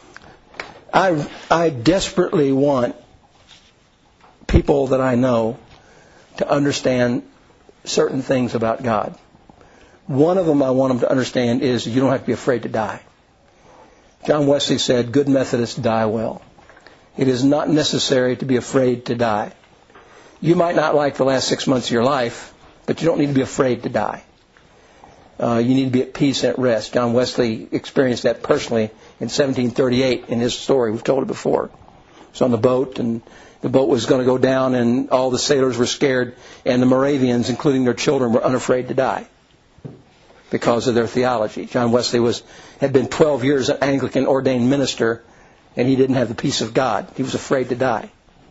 I desperately want people that I know to understand certain things about God. One of them I want them to understand is you don't have to be afraid to die. John Wesley said, good Methodists die well. It is not necessary to be afraid to die. You might not like the last 6 months of your life, but you don't need to be afraid to die. You need to be at peace and at rest. John Wesley experienced that personally in 1738 in his story. We've told it before. He was on the boat, and the boat was going to go down, and all the sailors were scared, and the Moravians, including their children, were unafraid to die because of their theology. John Wesley had been 12 years an Anglican ordained minister, and he didn't have the peace of God. He was afraid to die.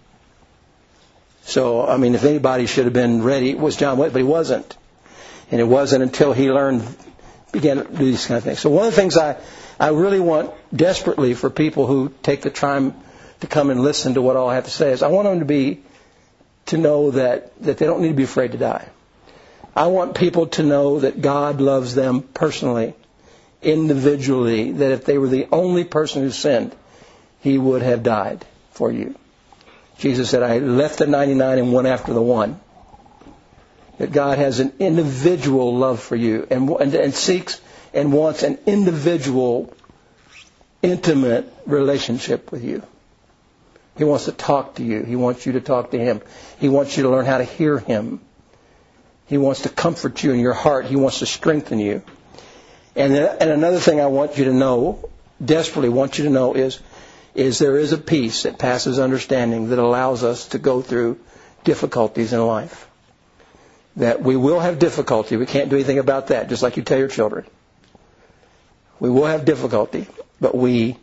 So, I mean, if anybody should have been ready, it was John Wesley, but he wasn't. And it wasn't until he began to do these kind of things. So one of the things I really want desperately for people who take the time to come and listen to what all I have to say is I want them to know that they don't need to be afraid to die. I want people to know that God loves them personally, individually, that if they were the only person who sinned, He would have died for you. Jesus said, I left the 99 and went after the one. That God has an individual love for you and seeks and wants an individual, intimate relationship with you. He wants to talk to you. He wants you to talk to Him. He wants you to learn how to hear Him. He wants to comfort you in your heart. He wants to strengthen you. And another thing I want you to know, desperately want you to know, is there is a peace that passes understanding that allows us to go through difficulties in life. That we will have difficulty. We can't do anything about that, just like you tell your children. We will have difficulty, but we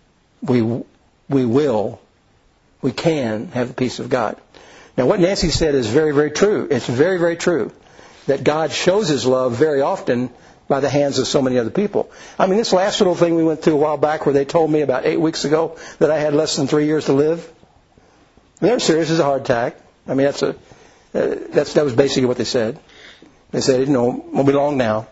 can have the peace of God. Now, what Nancy said is very, very true. It's very, very true that God shows His love very often by the hands of so many other people. I mean, this last little thing we went through a while back where they told me about 8 weeks ago that I had less than 3 years to live. They're serious. It's a heart attack. I mean, that was basically what they said. They said, won't be long now.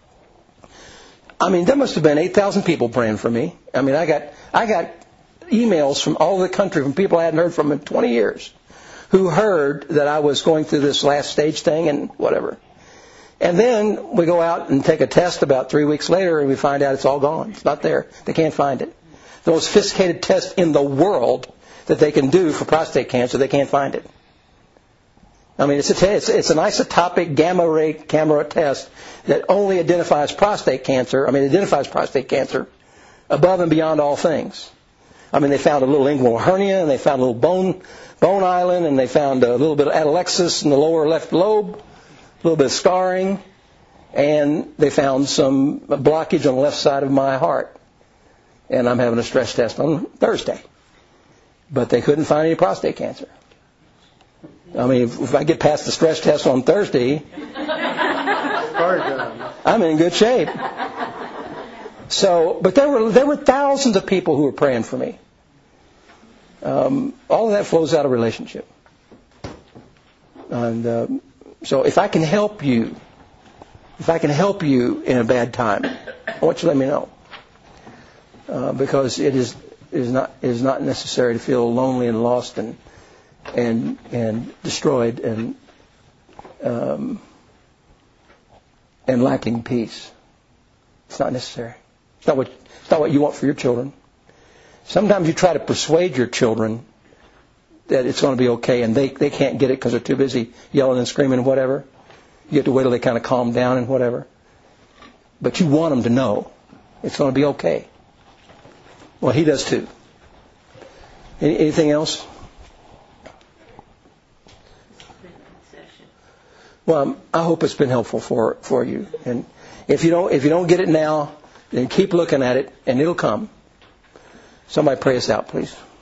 I mean, there must have been 8,000 people praying for me. I mean, I got emails from all over the country from people I hadn't heard from in 20 years who heard that I was going through this last stage thing and whatever. And then we go out and take a test about 3 weeks later and we find out it's all gone. It's not there. They can't find it. The most sophisticated test in the world that they can do for prostate cancer, they can't find it. I mean, it's an isotopic gamma ray camera test that only identifies prostate cancer. I mean, it identifies prostate cancer above and beyond all things. I mean, they found a little inguinal hernia, and they found a little bone island, and they found a little bit of atelectasis in the lower left lobe, a little bit of scarring, and they found some blockage on the left side of my heart. And I'm having a stress test on Thursday. But they couldn't find any prostate cancer. I mean, if I get past the stress test on Thursday, I'm in good shape. So, but there were thousands of people who were praying for me. All of that flows out of relationship. And so if I can help you in a bad time, I want you to let me know. Because it is not necessary to feel lonely and lost and destroyed and lacking peace. It's not necessary. It's not what you want for your children. Sometimes you try to persuade your children that it's going to be okay, and they can't get it because they're too busy yelling and screaming and whatever. You have to wait till they kind of calm down and whatever. But you want them to know it's going to be okay. Well, he does too. Anything else? Well, I hope it's been helpful for you. And if you don't get it now, then keep looking at it, and it'll come. Somebody pray us out, please.